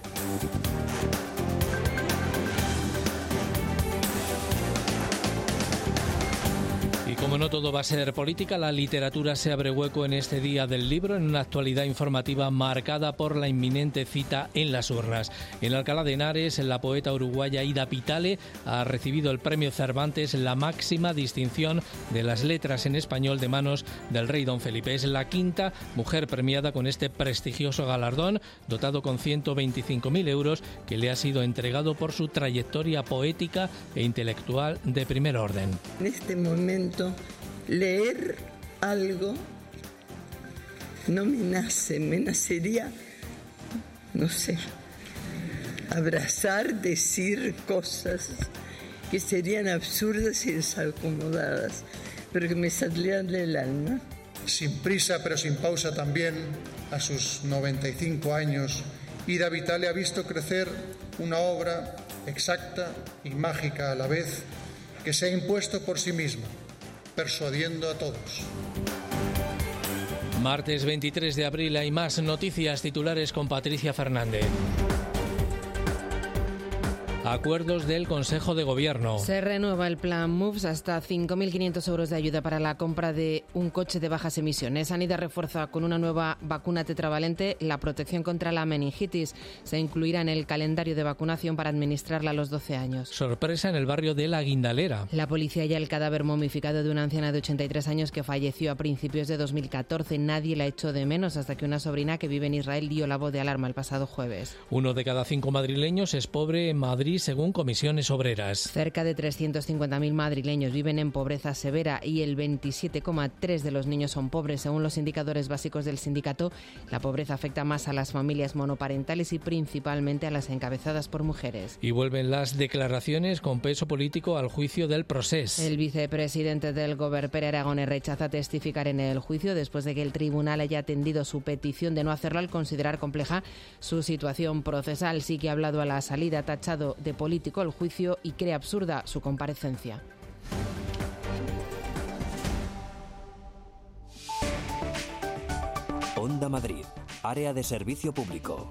Y como no todo va a ser política, la literatura se abre hueco en este Día del Libro, en una actualidad informativa marcada por la inminente cita en las urnas. En Alcalá de Henares, la poeta uruguaya Ida Pitale ha recibido el premio Cervantes, la máxima distinción de las letras en español de manos del rey Don Felipe. Es la quinta mujer premiada con este prestigioso galardón, dotado con ciento veinticinco mil euros, que le ha sido entregado por su trayectoria poética e intelectual de primer orden. En este momento, leer algo no me nace, me nacería, no sé, abrazar, decir cosas que serían absurdas y desacomodadas, pero que me saldrían del alma. Sin prisa pero sin pausa también, a sus noventa y cinco años, Ida Vitale ha visto crecer una obra exacta y mágica a la vez, que se ha impuesto por sí misma, persuadiendo a todos. Martes veintitrés de abril hay más noticias titulares con Patricia Fernández. Acuerdos del Consejo de Gobierno. Se renueva el plan Moves hasta cinco mil quinientos euros de ayuda para la compra de un coche de bajas emisiones. Sanidad refuerza con una nueva vacuna tetravalente la protección contra la meningitis. Se incluirá en el calendario de vacunación para administrarla a los doce años. Sorpresa en el barrio de La Guindalera. La policía halla el cadáver momificado de una anciana de ochenta y tres años que falleció a principios de dos mil catorce. Nadie la echó de menos hasta que una sobrina que vive en Israel dio la voz de alarma el pasado jueves. Uno de cada cinco madrileños es pobre en Madrid, según Comisiones Obreras. Cerca de trescientos cincuenta mil madrileños viven en pobreza severa y el veintisiete coma tres de los niños son pobres. Según los indicadores básicos del sindicato, la pobreza afecta más a las familias monoparentales y principalmente a las encabezadas por mujeres. Y vuelven las declaraciones con peso político al juicio del Procés. El vicepresidente del Govern, Pere Aragonés, rechaza testificar en el juicio después de que el tribunal haya atendido su petición de no hacerlo al considerar compleja su situación procesal. Sí que ha hablado a la salida, ha tachado de político el juicio y cree absurda su comparecencia. Onda Madrid, área de servicio público.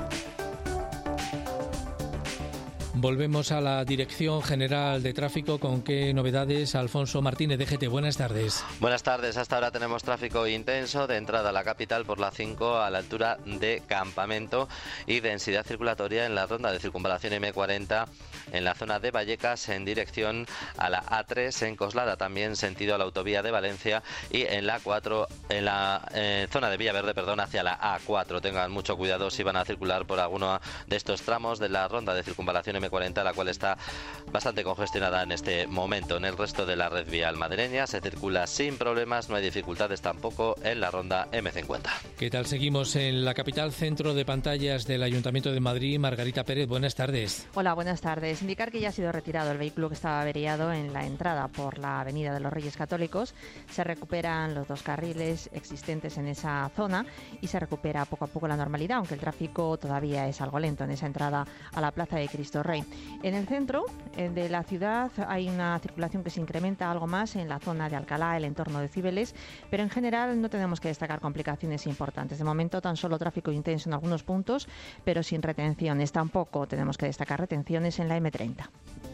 Volvemos a la Dirección General de Tráfico. ¿Con qué novedades? Alfonso Martínez, D G T. Buenas tardes. Buenas tardes. Hasta ahora tenemos tráfico intenso de entrada a la capital por la cinco a la altura de Campamento y densidad circulatoria en la ronda de circunvalación eme cuarenta en la zona de Vallecas en dirección a la a tres en Coslada, también sentido a la autovía de Valencia, y en la cuatro en la eh, zona de Villaverde, perdón, hacia la a cuatro. Tengan mucho cuidado si van a circular por alguno de estos tramos de la ronda de circunvalación eme cuarenta, la cual está bastante congestionada en este momento. En el resto de la red vial madrileña se circula sin problemas, no hay dificultades tampoco en la ronda eme cincuenta. ¿Qué tal? Seguimos en la capital, centro de pantallas del Ayuntamiento de Madrid. Margarita Pérez, buenas tardes. Hola, buenas tardes. Indicar que ya ha sido retirado el vehículo que estaba averiado en la entrada por la Avenida de los Reyes Católicos. Se recuperan los dos carriles existentes en esa zona y se recupera poco a poco la normalidad, aunque el tráfico todavía es algo lento en esa entrada a la Plaza de Cristo Rey. En el centro de la ciudad hay una circulación que se incrementa algo más en la zona de Alcalá, el entorno de Cibeles, pero en general no tenemos que destacar complicaciones importantes. De momento tan solo tráfico intenso en algunos puntos, pero sin retenciones. Tampoco tenemos que destacar retenciones en la eme treinta.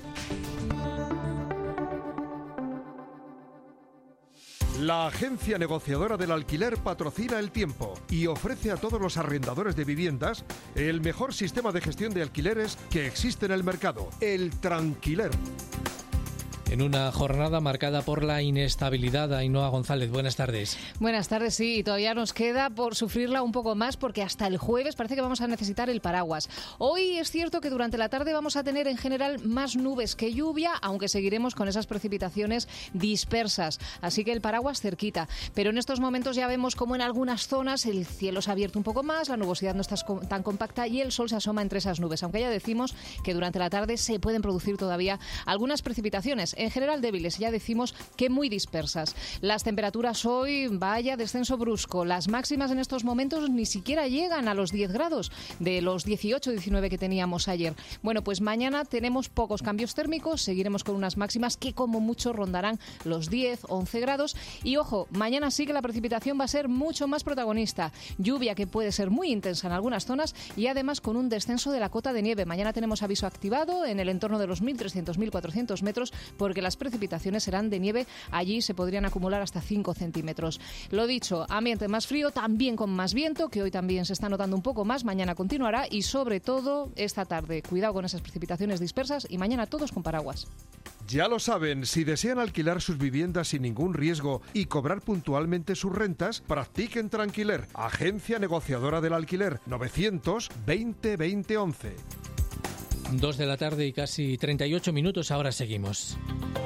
La agencia negociadora del alquiler patrocina El Tiempo y ofrece a todos los arrendadores de viviendas el mejor sistema de gestión de alquileres que existe en el mercado, el Tranquiler. En una jornada marcada por la inestabilidad, Ainhoa González, buenas tardes. Buenas tardes, sí, todavía nos queda por sufrirla un poco más porque hasta el jueves parece que vamos a necesitar el paraguas. Hoy es cierto que durante la tarde vamos a tener en general más nubes que lluvia, aunque seguiremos con esas precipitaciones dispersas, así que el paraguas cerquita. Pero en estos momentos ya vemos como en algunas zonas el cielo se ha abierto un poco más, la nubosidad no está tan compacta y el sol se asoma entre esas nubes, aunque ya decimos que durante la tarde se pueden producir todavía algunas precipitaciones. En general débiles, ya decimos que muy dispersas. Las temperaturas hoy, vaya descenso brusco. Las máximas en estos momentos ni siquiera llegan a los diez grados, de los dieciocho diecinueve que teníamos ayer. Bueno, pues mañana tenemos pocos cambios térmicos, seguiremos con unas máximas que como mucho rondarán los diez, once grados. Y ojo, mañana sí que la precipitación va a ser mucho más protagonista. Lluvia que puede ser muy intensa en algunas zonas y además con un descenso de la cota de nieve. Mañana tenemos aviso activado en el entorno de los mil trescientos a mil cuatrocientos metros, porque las precipitaciones serán de nieve. Allí se podrían acumular hasta cinco centímetros. Lo dicho, ambiente más frío, también con más viento, que hoy también se está notando un poco más. Mañana continuará y sobre todo esta tarde. Cuidado con esas precipitaciones dispersas y mañana todos con paraguas. Ya lo saben, si desean alquilar sus viviendas sin ningún riesgo y cobrar puntualmente sus rentas, practiquen Tranquiler, agencia negociadora del alquiler, novecientos veinte veinte once. Dos de la tarde y casi treinta y ocho minutos, ahora seguimos.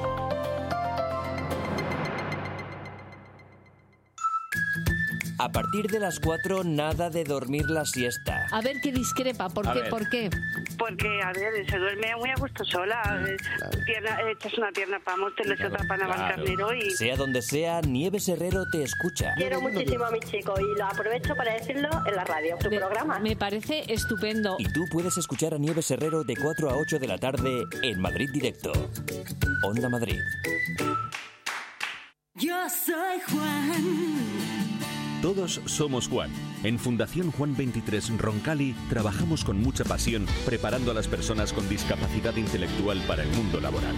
A partir de las cuatro, nada de dormir la siesta. A ver qué discrepa, ¿por qué? ¿Por qué? Porque, a ver, se duerme muy a gusto sola. Pierna, echas una pierna para Móstoles, claro, otra para Navalcarnero y... Sea donde sea, Nieves Herrero te escucha. Quiero muchísimo a mi chico y lo aprovecho para decirlo en la radio, tu me, programa. Me parece estupendo. Y tú puedes escuchar a Nieves Herrero de cuatro a ocho de la tarde en Madrid Directo. Onda Madrid. Yo soy Juan Todos somos Juan. En Fundación Juan veintitrés Roncali trabajamos con mucha pasión preparando a las personas con discapacidad intelectual para el mundo laboral.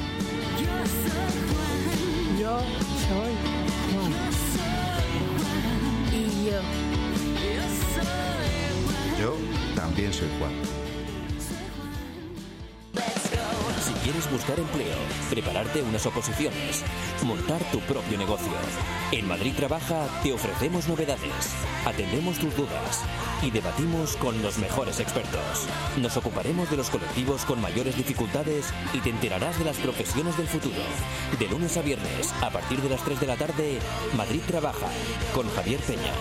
Yo soy Juan. Y yo. Yo también soy Juan. Si quieres buscar empleo, prepararte unas oposiciones, montar tu propio negocio. En Madrid Trabaja te ofrecemos novedades, atendemos tus dudas y debatimos con los mejores expertos. Nos ocuparemos de los colectivos con mayores dificultades y te enterarás de las profesiones del futuro. De lunes a viernes, a partir de las tres de la tarde, Madrid Trabaja, con Javier Peña.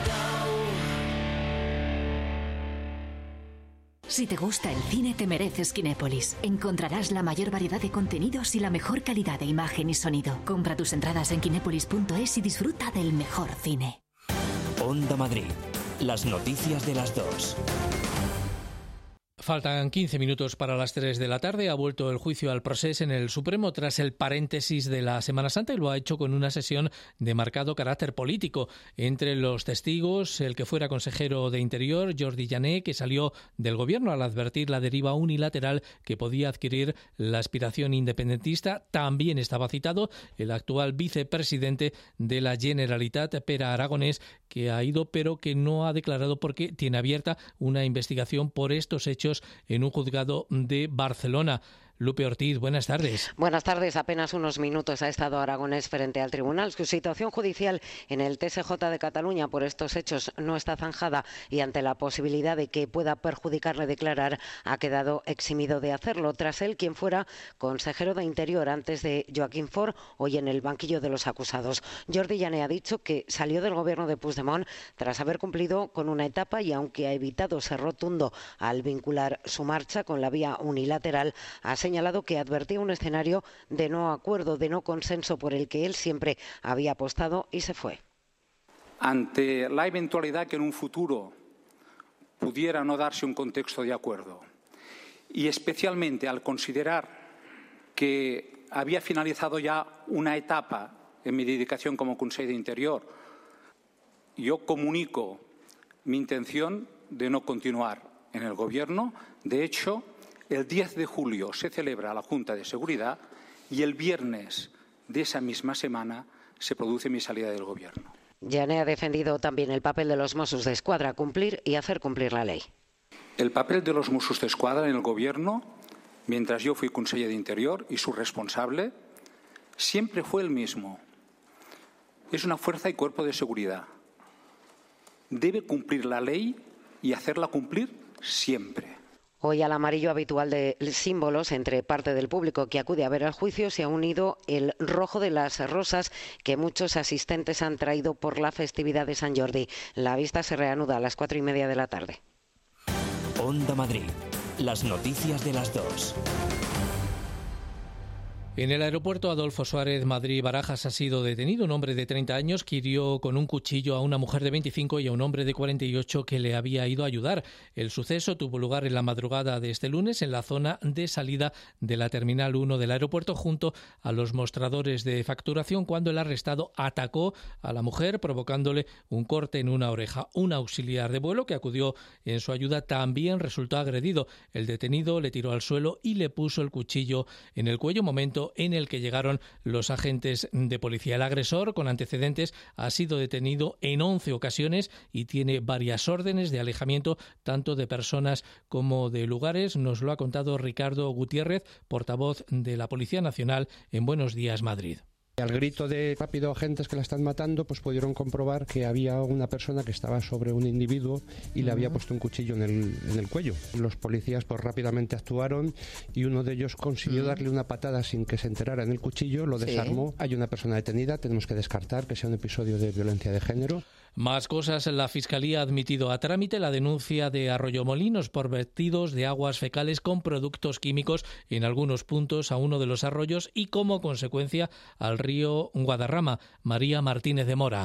Si te gusta el cine, te mereces Kinépolis. Encontrarás la mayor variedad de contenidos y la mejor calidad de imagen y sonido. Compra tus entradas en kinépolis punto es y disfruta del mejor cine. Onda Madrid. Las noticias de las dos. Faltan quince minutos para las tres de la tarde. Ha vuelto el juicio al procés en el Supremo tras el paréntesis de la Semana Santa y lo ha hecho con una sesión de marcado carácter político. Entre los testigos, el que fuera consejero de Interior, Jordi Jané, que salió del gobierno al advertir la deriva unilateral que podía adquirir la aspiración independentista. También estaba citado el actual vicepresidente de la Generalitat, Pere Aragonès, que ha ido pero que no ha declarado porque tiene abierta una investigación por estos hechos en un juzgado de Barcelona. Lupe Ortiz, buenas tardes. Buenas tardes. Apenas unos minutos ha estado Aragonès frente al tribunal. Su situación judicial en el T S J de Cataluña por estos hechos no está zanjada y ante la posibilidad de que pueda perjudicarle declarar, ha quedado eximido de hacerlo. Tras él, quien fuera consejero de Interior antes de Joaquim Forn, hoy en el banquillo de los acusados. Jordi Jané ha dicho que salió del gobierno de Puigdemont tras haber cumplido con una etapa y aunque ha evitado ser rotundo al vincular su marcha con la vía unilateral, ha señalado que advertía un escenario de no acuerdo, de no consenso por el que él siempre había apostado y se fue. Ante la eventualidad que en un futuro pudiera no darse un contexto de acuerdo y especialmente al considerar que había finalizado ya una etapa en mi dedicación como conseller de Interior, yo comunico mi intención de no continuar en el Gobierno. De hecho, el diez de julio se celebra la Junta de Seguridad y el viernes de esa misma semana se produce mi salida del Gobierno. Jané ha defendido también el papel de los Mossos d'Esquadra, cumplir y hacer cumplir la ley. El papel de los Mossos d'Esquadra en el Gobierno, mientras yo fui conseller de Interior y su responsable, siempre fue el mismo. Es una fuerza y cuerpo de seguridad. Debe cumplir la ley y hacerla cumplir siempre. Hoy al amarillo habitual de símbolos entre parte del público que acude a ver el juicio se ha unido el rojo de las rosas que muchos asistentes han traído por la festividad de San Jordi. La vista se reanuda a las cuatro y media de la tarde. Onda Madrid. Las noticias de las dos. En el aeropuerto Adolfo Suárez Madrid-Barajas ha sido detenido un hombre de treinta años que hirió con un cuchillo a una mujer de veinticinco y a un hombre de cuarenta y ocho que le había ido a ayudar. El suceso tuvo lugar en la madrugada de este lunes en la zona de salida de la Terminal uno del aeropuerto junto a los mostradores de facturación cuando el arrestado atacó a la mujer provocándole un corte en una oreja. Un auxiliar de vuelo que acudió en su ayuda también resultó agredido. El detenido le tiró al suelo y le puso el cuchillo en el cuello, momento en el que llegaron los agentes de policía. El agresor, con antecedentes, ha sido detenido en once ocasiones y tiene varias órdenes de alejamiento tanto de personas como de lugares. Nos lo ha contado Ricardo Gutiérrez, portavoz de la Policía Nacional en Buenos Días, Madrid. Al grito de rápido agentes que la están matando, pues pudieron comprobar que había una persona que estaba sobre un individuo y le había puesto un cuchillo en el, en el cuello. Los policías pues rápidamente actuaron y uno de ellos consiguió darle una patada sin que se enterara en el cuchillo, lo desarmó. Sí. Hay una persona detenida, tenemos que descartar que sea un episodio de violencia de género. Más cosas. La Fiscalía ha admitido a trámite la denuncia de Arroyomolinos por vertidos de aguas fecales con productos químicos en algunos puntos a uno de los arroyos y como consecuencia al río Guadarrama. María Martínez de Mora.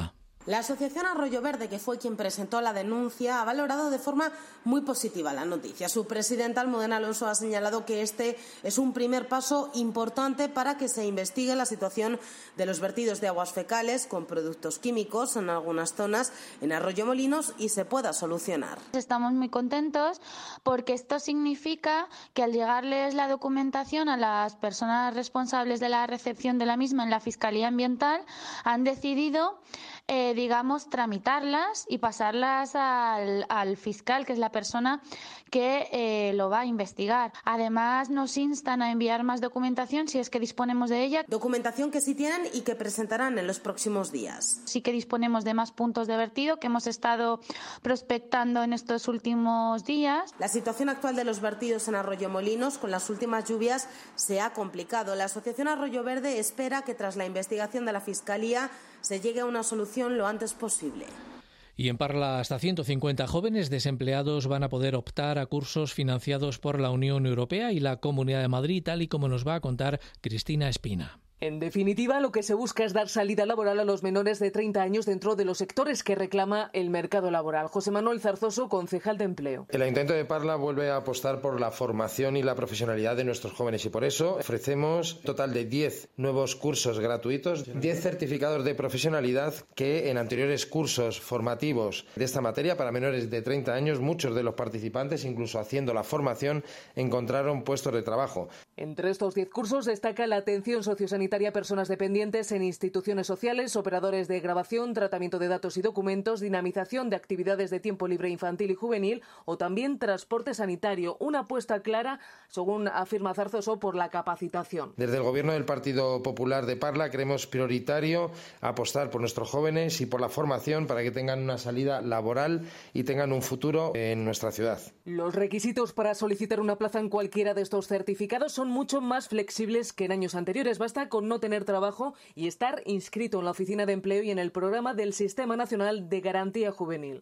La asociación Arroyo Verde, que fue quien presentó la denuncia, ha valorado de forma muy positiva la noticia. Su presidenta, Almudena Alonso, ha señalado que este es un primer paso importante para que se investigue la situación de los vertidos de aguas fecales con productos químicos en algunas zonas en Arroyomolinos y se pueda solucionar. Estamos muy contentos porque esto significa que al llegarles la documentación a las personas responsables de la recepción de la misma en la Fiscalía Ambiental, han decidido Eh, digamos, tramitarlas y pasarlas al, al fiscal, que es la persona que eh, lo va a investigar. Además, nos instan a enviar más documentación si es que disponemos de ella. Documentación que sí tienen y que presentarán en los próximos días. Sí que disponemos de más puntos de vertido que hemos estado prospectando en estos últimos días. La situación actual de los vertidos en Arroyomolinos con las últimas lluvias se ha complicado. La asociación Arroyo Verde espera que tras la investigación de la Fiscalía se llegue a una solución lo antes posible. Y en Parla, hasta ciento cincuenta jóvenes desempleados van a poder optar a cursos financiados por la Unión Europea y la Comunidad de Madrid, tal y como nos va a contar Cristina Espina. En definitiva, lo que se busca es dar salida laboral a los menores de treinta años dentro de los sectores que reclama el mercado laboral. José Manuel Zarzoso, concejal de Empleo. El Ayuntamiento de Parla vuelve a apostar por la formación y la profesionalidad de nuestros jóvenes y por eso ofrecemos un total de diez nuevos cursos gratuitos, diez certificados de profesionalidad que en anteriores cursos formativos de esta materia para menores de treinta años, muchos de los participantes, incluso haciendo la formación, encontraron puestos de trabajo. Entre estos diez cursos destaca la atención sociosanitaria a personas dependientes en instituciones sociales, operadores de grabación, tratamiento de datos y documentos, dinamización de actividades de tiempo libre infantil y juvenil o también transporte sanitario. Una apuesta clara, según afirma Zarzoso, por la capacitación. Desde el Gobierno del Partido Popular de Parla creemos prioritario apostar por nuestros jóvenes y por la formación para que tengan una salida laboral y tengan un futuro en nuestra ciudad. Los requisitos para solicitar una plaza en cualquiera de estos certificados son mucho más flexibles que en años anteriores. Basta con no tener trabajo y estar inscrito en la Oficina de Empleo y en el programa del Sistema Nacional de Garantía Juvenil.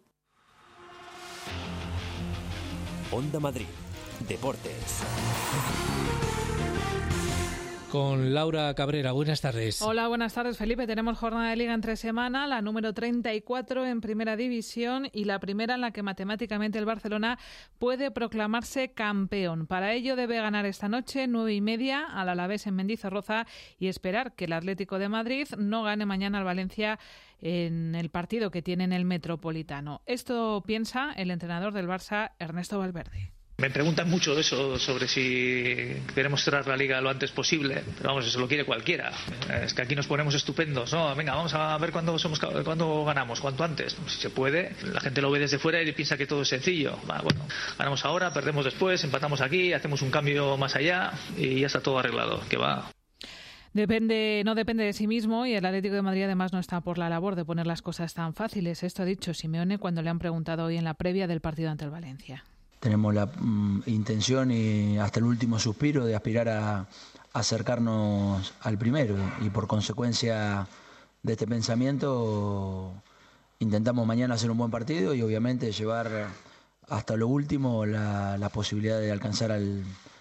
Onda Madrid. Deportes. Con Laura Cabrera, buenas tardes. Hola, buenas tardes, Felipe. Tenemos jornada de Liga entre semana, la número treinta y cuatro en Primera División y la primera en la que matemáticamente el Barcelona puede proclamarse campeón. Para ello debe ganar esta noche, nueve y media, al Alavés en Mendizorroza y esperar que el Atlético de Madrid no gane mañana al Valencia en el partido que tiene en el Metropolitano. Esto piensa el entrenador del Barça, Ernesto Valverde. Me preguntan mucho de eso, sobre si queremos cerrar la liga lo antes posible, pero vamos, eso lo quiere cualquiera. Es que aquí nos ponemos estupendos, ¿no? Venga, vamos a ver cuándo somos, cuándo ganamos, cuanto antes. Si se puede, la gente lo ve desde fuera y piensa que todo es sencillo. Va, bueno, ganamos ahora, perdemos después, empatamos aquí, hacemos un cambio más allá y ya está todo arreglado, que va. Depende, no depende de sí mismo y el Atlético de Madrid además no está por la labor de poner las cosas tan fáciles. Esto ha dicho Simeone cuando le han preguntado hoy en la previa del partido ante el Valencia. Tenemos la mm, intención y hasta el último suspiro de aspirar a, a acercarnos al primero y por consecuencia de este pensamiento intentamos mañana hacer un buen partido y obviamente llevar hasta lo último la, la posibilidad de alcanzar al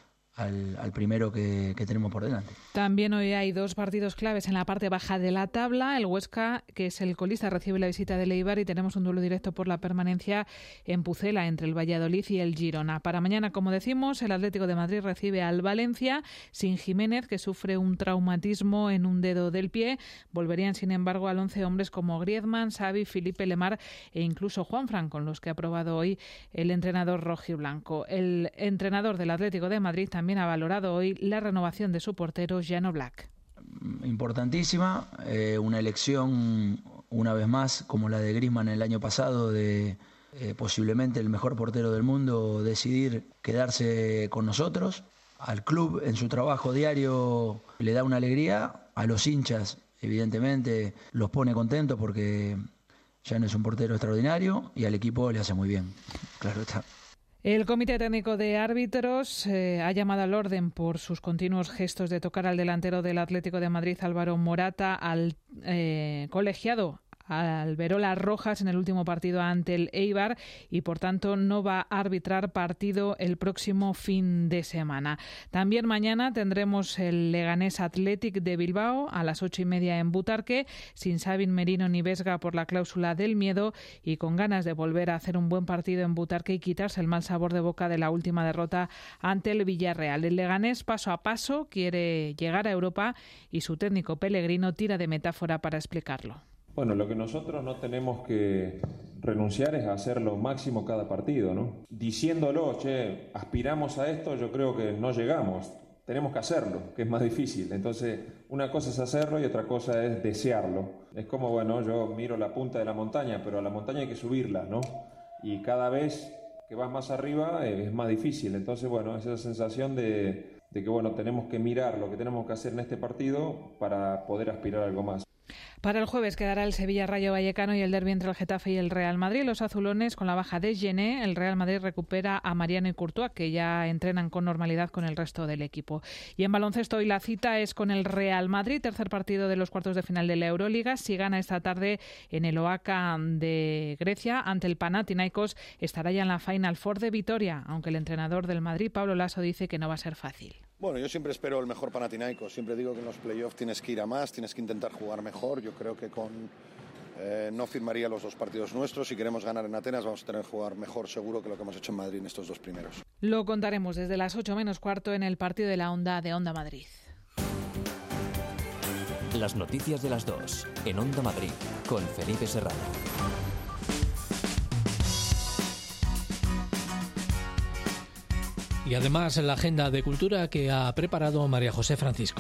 Al, al primero que, que tenemos por delante. También hoy hay dos partidos claves en la parte baja de la tabla. El Huesca, que es el colista, recibe la visita del Eibar y tenemos un duelo directo por la permanencia en Pucela entre el Valladolid y el Girona. Para mañana, como decimos, el Atlético de Madrid recibe al Valencia sin Jiménez, que sufre un traumatismo en un dedo del pie. Volverían, sin embargo, al once hombres como Griezmann, Xavi, Felipe Lemar e incluso Juanfran, con los que ha probado hoy el entrenador rojiblanco. El entrenador del Atlético de Madrid también También ha valorado hoy la renovación de su portero Jan Oblak. Importantísima, eh, una elección una vez más como la de Griezmann el año pasado de eh, posiblemente el mejor portero del mundo decidir quedarse con nosotros. Al club en su trabajo diario le da una alegría, a los hinchas evidentemente los pone contentos porque Jan es un portero extraordinario y al equipo le hace muy bien, claro está. El Comité Técnico de Árbitros eh, ha llamado al orden por sus continuos gestos de tocar al delantero del Atlético de Madrid, Álvaro Morata, al eh, colegiado Alberola Rojas en el último partido ante el Eibar y por tanto no va a arbitrar partido el próximo fin de semana. También mañana tendremos el Leganés Athletic de Bilbao a las ocho y media en Butarque, sin Sabin Merino ni Vesga por la cláusula del miedo y con ganas de volver a hacer un buen partido en Butarque y quitarse el mal sabor de boca de la última derrota ante el Villarreal. El Leganés paso a paso quiere llegar a Europa y su técnico Pellegrino tira de metáfora para explicarlo. Bueno, lo que nosotros no tenemos que renunciar es a hacer lo máximo cada partido, ¿no? Diciéndolo, che, aspiramos a esto, yo creo que no llegamos. Tenemos que hacerlo, que es más difícil. Entonces, una cosa es hacerlo y otra cosa es desearlo. Es como, bueno, yo miro la punta de la montaña, pero a la montaña hay que subirla, ¿no? Y cada vez que vas más arriba es más difícil. Entonces, bueno, esa sensación de, de que, bueno, tenemos que mirar lo que tenemos que hacer en este partido para poder aspirar a algo más. Para el jueves quedará el Sevilla-Rayo Vallecano y el derbi entre el Getafe y el Real Madrid. Los azulones, con la baja de Gené, el Real Madrid recupera a Mariano y Courtois, que ya entrenan con normalidad con el resto del equipo. Y en baloncesto hoy la cita es con el Real Madrid, tercer partido de los cuartos de final de la Euroliga. Si gana esta tarde en el Oaca de Grecia ante el Panathinaikos, estará ya en la Final Four de Vitoria, aunque el entrenador del Madrid, Pablo Lasso, dice que no va a ser fácil. Bueno, yo siempre espero el mejor Panathinaikos. Siempre digo que en los playoffs tienes que ir a más, tienes que intentar jugar mejor. Yo creo que con eh, no firmaría los dos partidos nuestros. Si queremos ganar en Atenas vamos a tener que jugar mejor seguro que lo que hemos hecho en Madrid en estos dos primeros. Lo contaremos desde las ocho menos cuarto en el partido de la Onda de Onda Madrid. Las noticias de las dos en Onda Madrid con Felipe Serrano. Y además la agenda de cultura que ha preparado María José Francisco.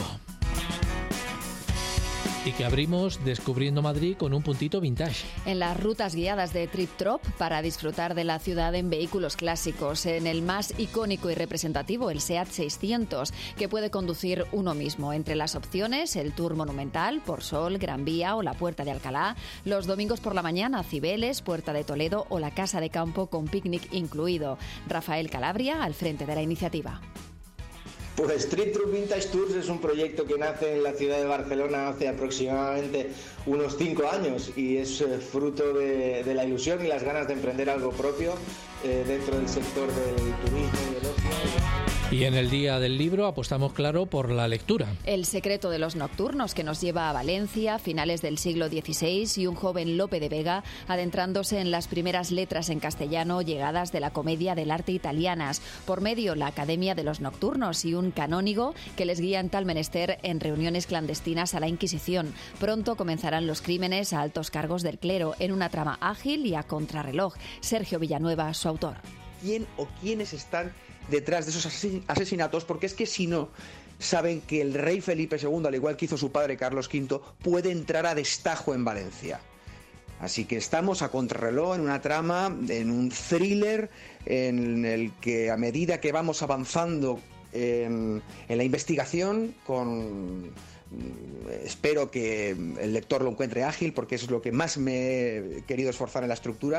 Y que abrimos descubriendo Madrid con un puntito vintage. En las rutas guiadas de Trip Trop para disfrutar de la ciudad en vehículos clásicos. En el más icónico y representativo, el SEAT seiscientos, que puede conducir uno mismo. Entre las opciones, el Tour Monumental, Porsol, Gran Vía o la Puerta de Alcalá. Los domingos por la mañana, Cibeles, Puerta de Toledo o la Casa de Campo con picnic incluido. Rafael Calabria, al frente de la iniciativa. Pues Trip Trop Vintage Tours es un proyecto que nace en la ciudad de Barcelona hace aproximadamente unos cinco años y es eh, fruto de, de la ilusión y las ganas de emprender algo propio eh, dentro del sector del turismo y del ocio. Y en el Día del Libro apostamos claro por la lectura. El secreto de los nocturnos, que nos lleva a Valencia, finales del siglo dieciséis, y un joven Lope de Vega adentrándose en las primeras letras en castellano llegadas de la comedia del arte italianas, por medio la Academia de los Nocturnos y un canónigo que les guía en tal menester en reuniones clandestinas a la Inquisición. Pronto comenzarán los crímenes a altos cargos del clero en una trama ágil y a contrarreloj. Sergio Villanueva, su autor. ¿Quién o quiénes están detrás de esos asesinatos? Porque es que si no, saben que el rey Felipe segundo, al igual que hizo su padre Carlos quinto, puede entrar a destajo en Valencia. Así que estamos a contrarreloj en una trama, en un thriller, en el que a medida que vamos avanzando en, en la investigación, con... espero que el lector lo encuentre ágil, porque eso es lo que más me he querido esforzar en la estructura.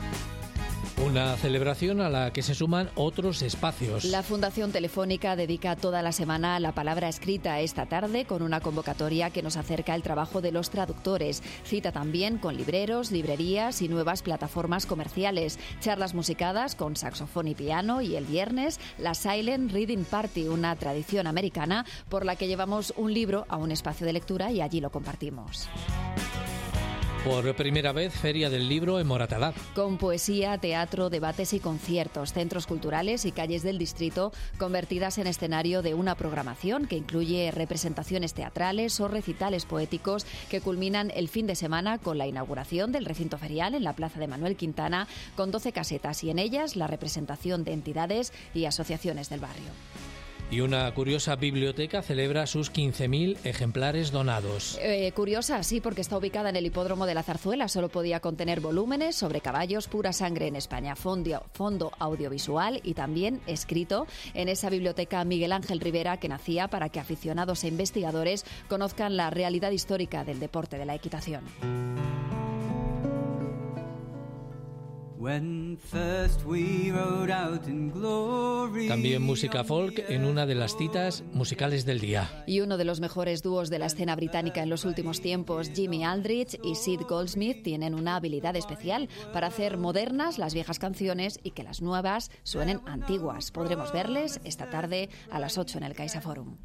Una celebración a la que se suman otros espacios. La Fundación Telefónica dedica toda la semana a la palabra escrita esta tarde con una convocatoria que nos acerca al trabajo de los traductores. Cita también con libreros, librerías y nuevas plataformas comerciales. Charlas musicadas con saxofón y piano y el viernes la Silent Reading Party, una tradición americana por la que llevamos un libro a un espacio de lectura y allí lo compartimos. Por primera vez, Feria del Libro en Moratalá. Con poesía, teatro, debates y conciertos, centros culturales y calles del distrito convertidas en escenario de una programación que incluye representaciones teatrales o recitales poéticos que culminan el fin de semana con la inauguración del recinto ferial en la Plaza de Manuel Quintana con doce casetas y en ellas la representación de entidades y asociaciones del barrio. Y una curiosa biblioteca celebra sus quince mil ejemplares donados. Eh, curiosa, sí, porque está ubicada en el hipódromo de la Zarzuela. Solo podía contener volúmenes sobre caballos, pura sangre en España, fondo, fondo audiovisual y también escrito en esa biblioteca Miguel Ángel Rivera, que nacía para que aficionados e investigadores conozcan la realidad histórica del deporte de la equitación. También música folk en una de las citas musicales del día. Y uno de los mejores dúos de la escena británica en los últimos tiempos, Jimi Aldridge y Sid Goldsmith, tienen una habilidad especial para hacer modernas las viejas canciones y que las nuevas suenen antiguas. Podremos verles esta tarde a las ocho en el CaixaForum.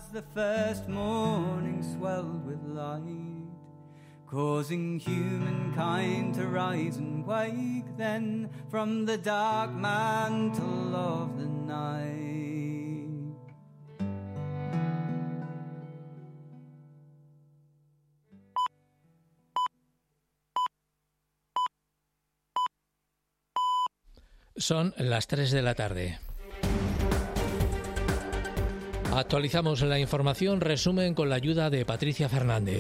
Causing humankind to rise and wake then from the dark mantle of the night. Son las tres de la tarde. Actualizamos la información, resumen con la ayuda de Patricia Fernández.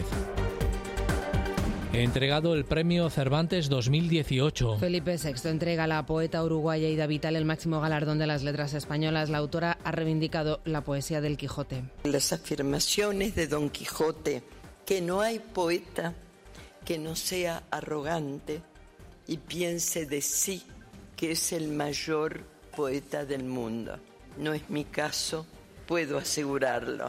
Entregado el premio Cervantes dos mil dieciocho. Felipe sexto entrega a la poeta uruguaya Ida Vital el máximo galardón de las letras españolas. La autora ha reivindicado la poesía del Quijote. Las afirmaciones de Don Quijote, que no hay poeta que no sea arrogante y piense de sí que es el mayor poeta del mundo. No es mi caso, puedo asegurarlo.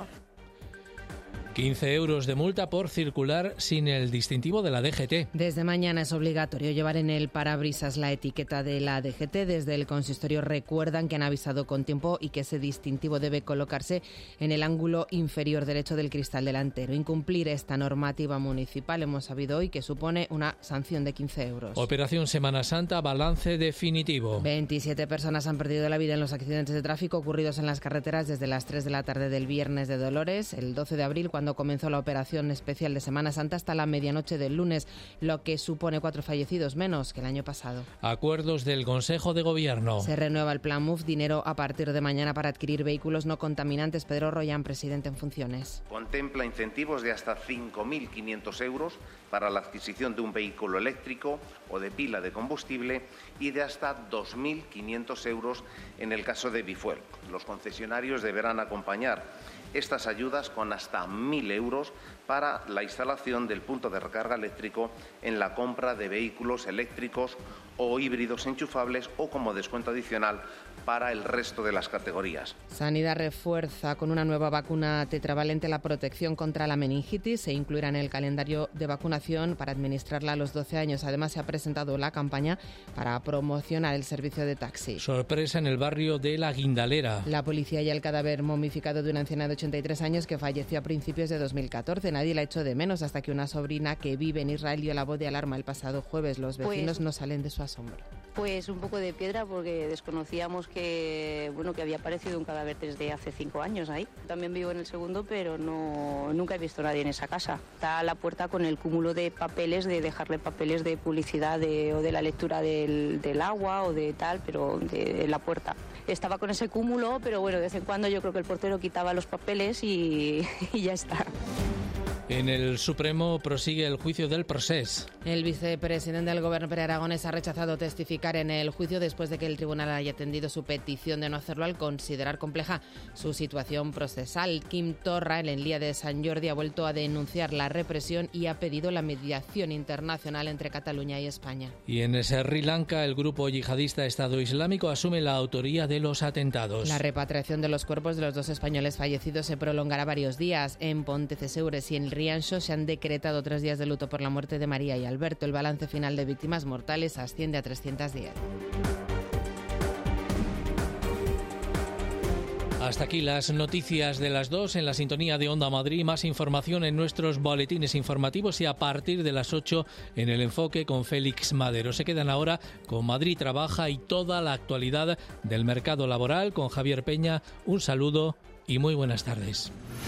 quince euros de multa por circular sin el distintivo de la D G T. Desde mañana es obligatorio llevar en el parabrisas la etiqueta de la D G T. Desde el consistorio recuerdan que han avisado con tiempo y que ese distintivo debe colocarse en el ángulo inferior derecho del cristal delantero. Incumplir esta normativa municipal, hemos sabido hoy, que supone una sanción de quince euros. Operación Semana Santa, balance definitivo. veintisiete personas han perdido la vida en los accidentes de tráfico ocurridos en las carreteras desde las tres de la tarde del viernes de Dolores, el doce de abril, cuando comenzó la operación especial de Semana Santa, hasta la medianoche del lunes, lo que supone cuatro fallecidos menos que el año pasado. Acuerdos del Consejo de Gobierno. Se renueva el Plan M U V, dinero a partir de mañana para adquirir vehículos no contaminantes. Pedro Royán, presidente en funciones. Contempla incentivos de hasta cinco mil quinientos euros para la adquisición de un vehículo eléctrico o de pila de combustible y de hasta dos mil quinientos euros en el caso de Bifuel. Los concesionarios deberán acompañar estas ayudas con hasta mil euros para la instalación del punto de recarga eléctrico en la compra de vehículos eléctricos o híbridos enchufables o como descuento adicional para el resto de las categorías. Sanidad refuerza con una nueva vacuna tetravalente la protección contra la meningitis. Se incluirá en el calendario de vacunación para administrarla a los doce años. Además, se ha presentado la campaña para promocionar el servicio de taxi. Sorpresa en el barrio de La Guindalera. La policía halla el cadáver momificado de una anciana de ochenta y tres años que falleció a principios de dos mil catorce. Nadie la echó de menos hasta que una sobrina que vive en Israel dio la voz de alarma el pasado jueves. Los vecinos pues, no salen de su asombro. Pues un poco de piedra porque desconocíamos que bueno que había aparecido un cadáver desde hace cinco años ahí. También vivo en el segundo, pero no nunca he visto a nadie en esa casa. Está a la puerta con el cúmulo de papeles, de dejarle papeles de publicidad de, o de la lectura del, del agua o de tal, pero de, de la puerta. Estaba con ese cúmulo, pero bueno, de vez en cuando yo creo que el portero quitaba los papeles y, y ya está. En el Supremo prosigue el juicio del Procés. El vicepresidente del Gobierno, Pere Aragonés, ha rechazado testificar en el juicio después de que el tribunal haya atendido su petición de no hacerlo al considerar compleja su situación procesal. Quim Torra, en el día de San Jordi, ha vuelto a denunciar la represión y ha pedido la mediación internacional entre Cataluña y España. Y en Sri Lanka, el grupo yihadista Estado Islámico asume la autoría de los atentados. La repatriación de los cuerpos de los dos españoles fallecidos se prolongará varios días. En Ponteceures y en Rianxo se han decretado tres días de luto por la muerte de María y Alberto. El balance final de víctimas mortales asciende a trescientos diez. Hasta aquí las noticias de las dos en la sintonía de Onda Madrid. Más información en nuestros boletines informativos y a partir de las ocho en el enfoque con Félix Madero. Se quedan ahora con Madrid Trabaja y toda la actualidad del mercado laboral con Javier Peña. Un saludo y muy buenas tardes.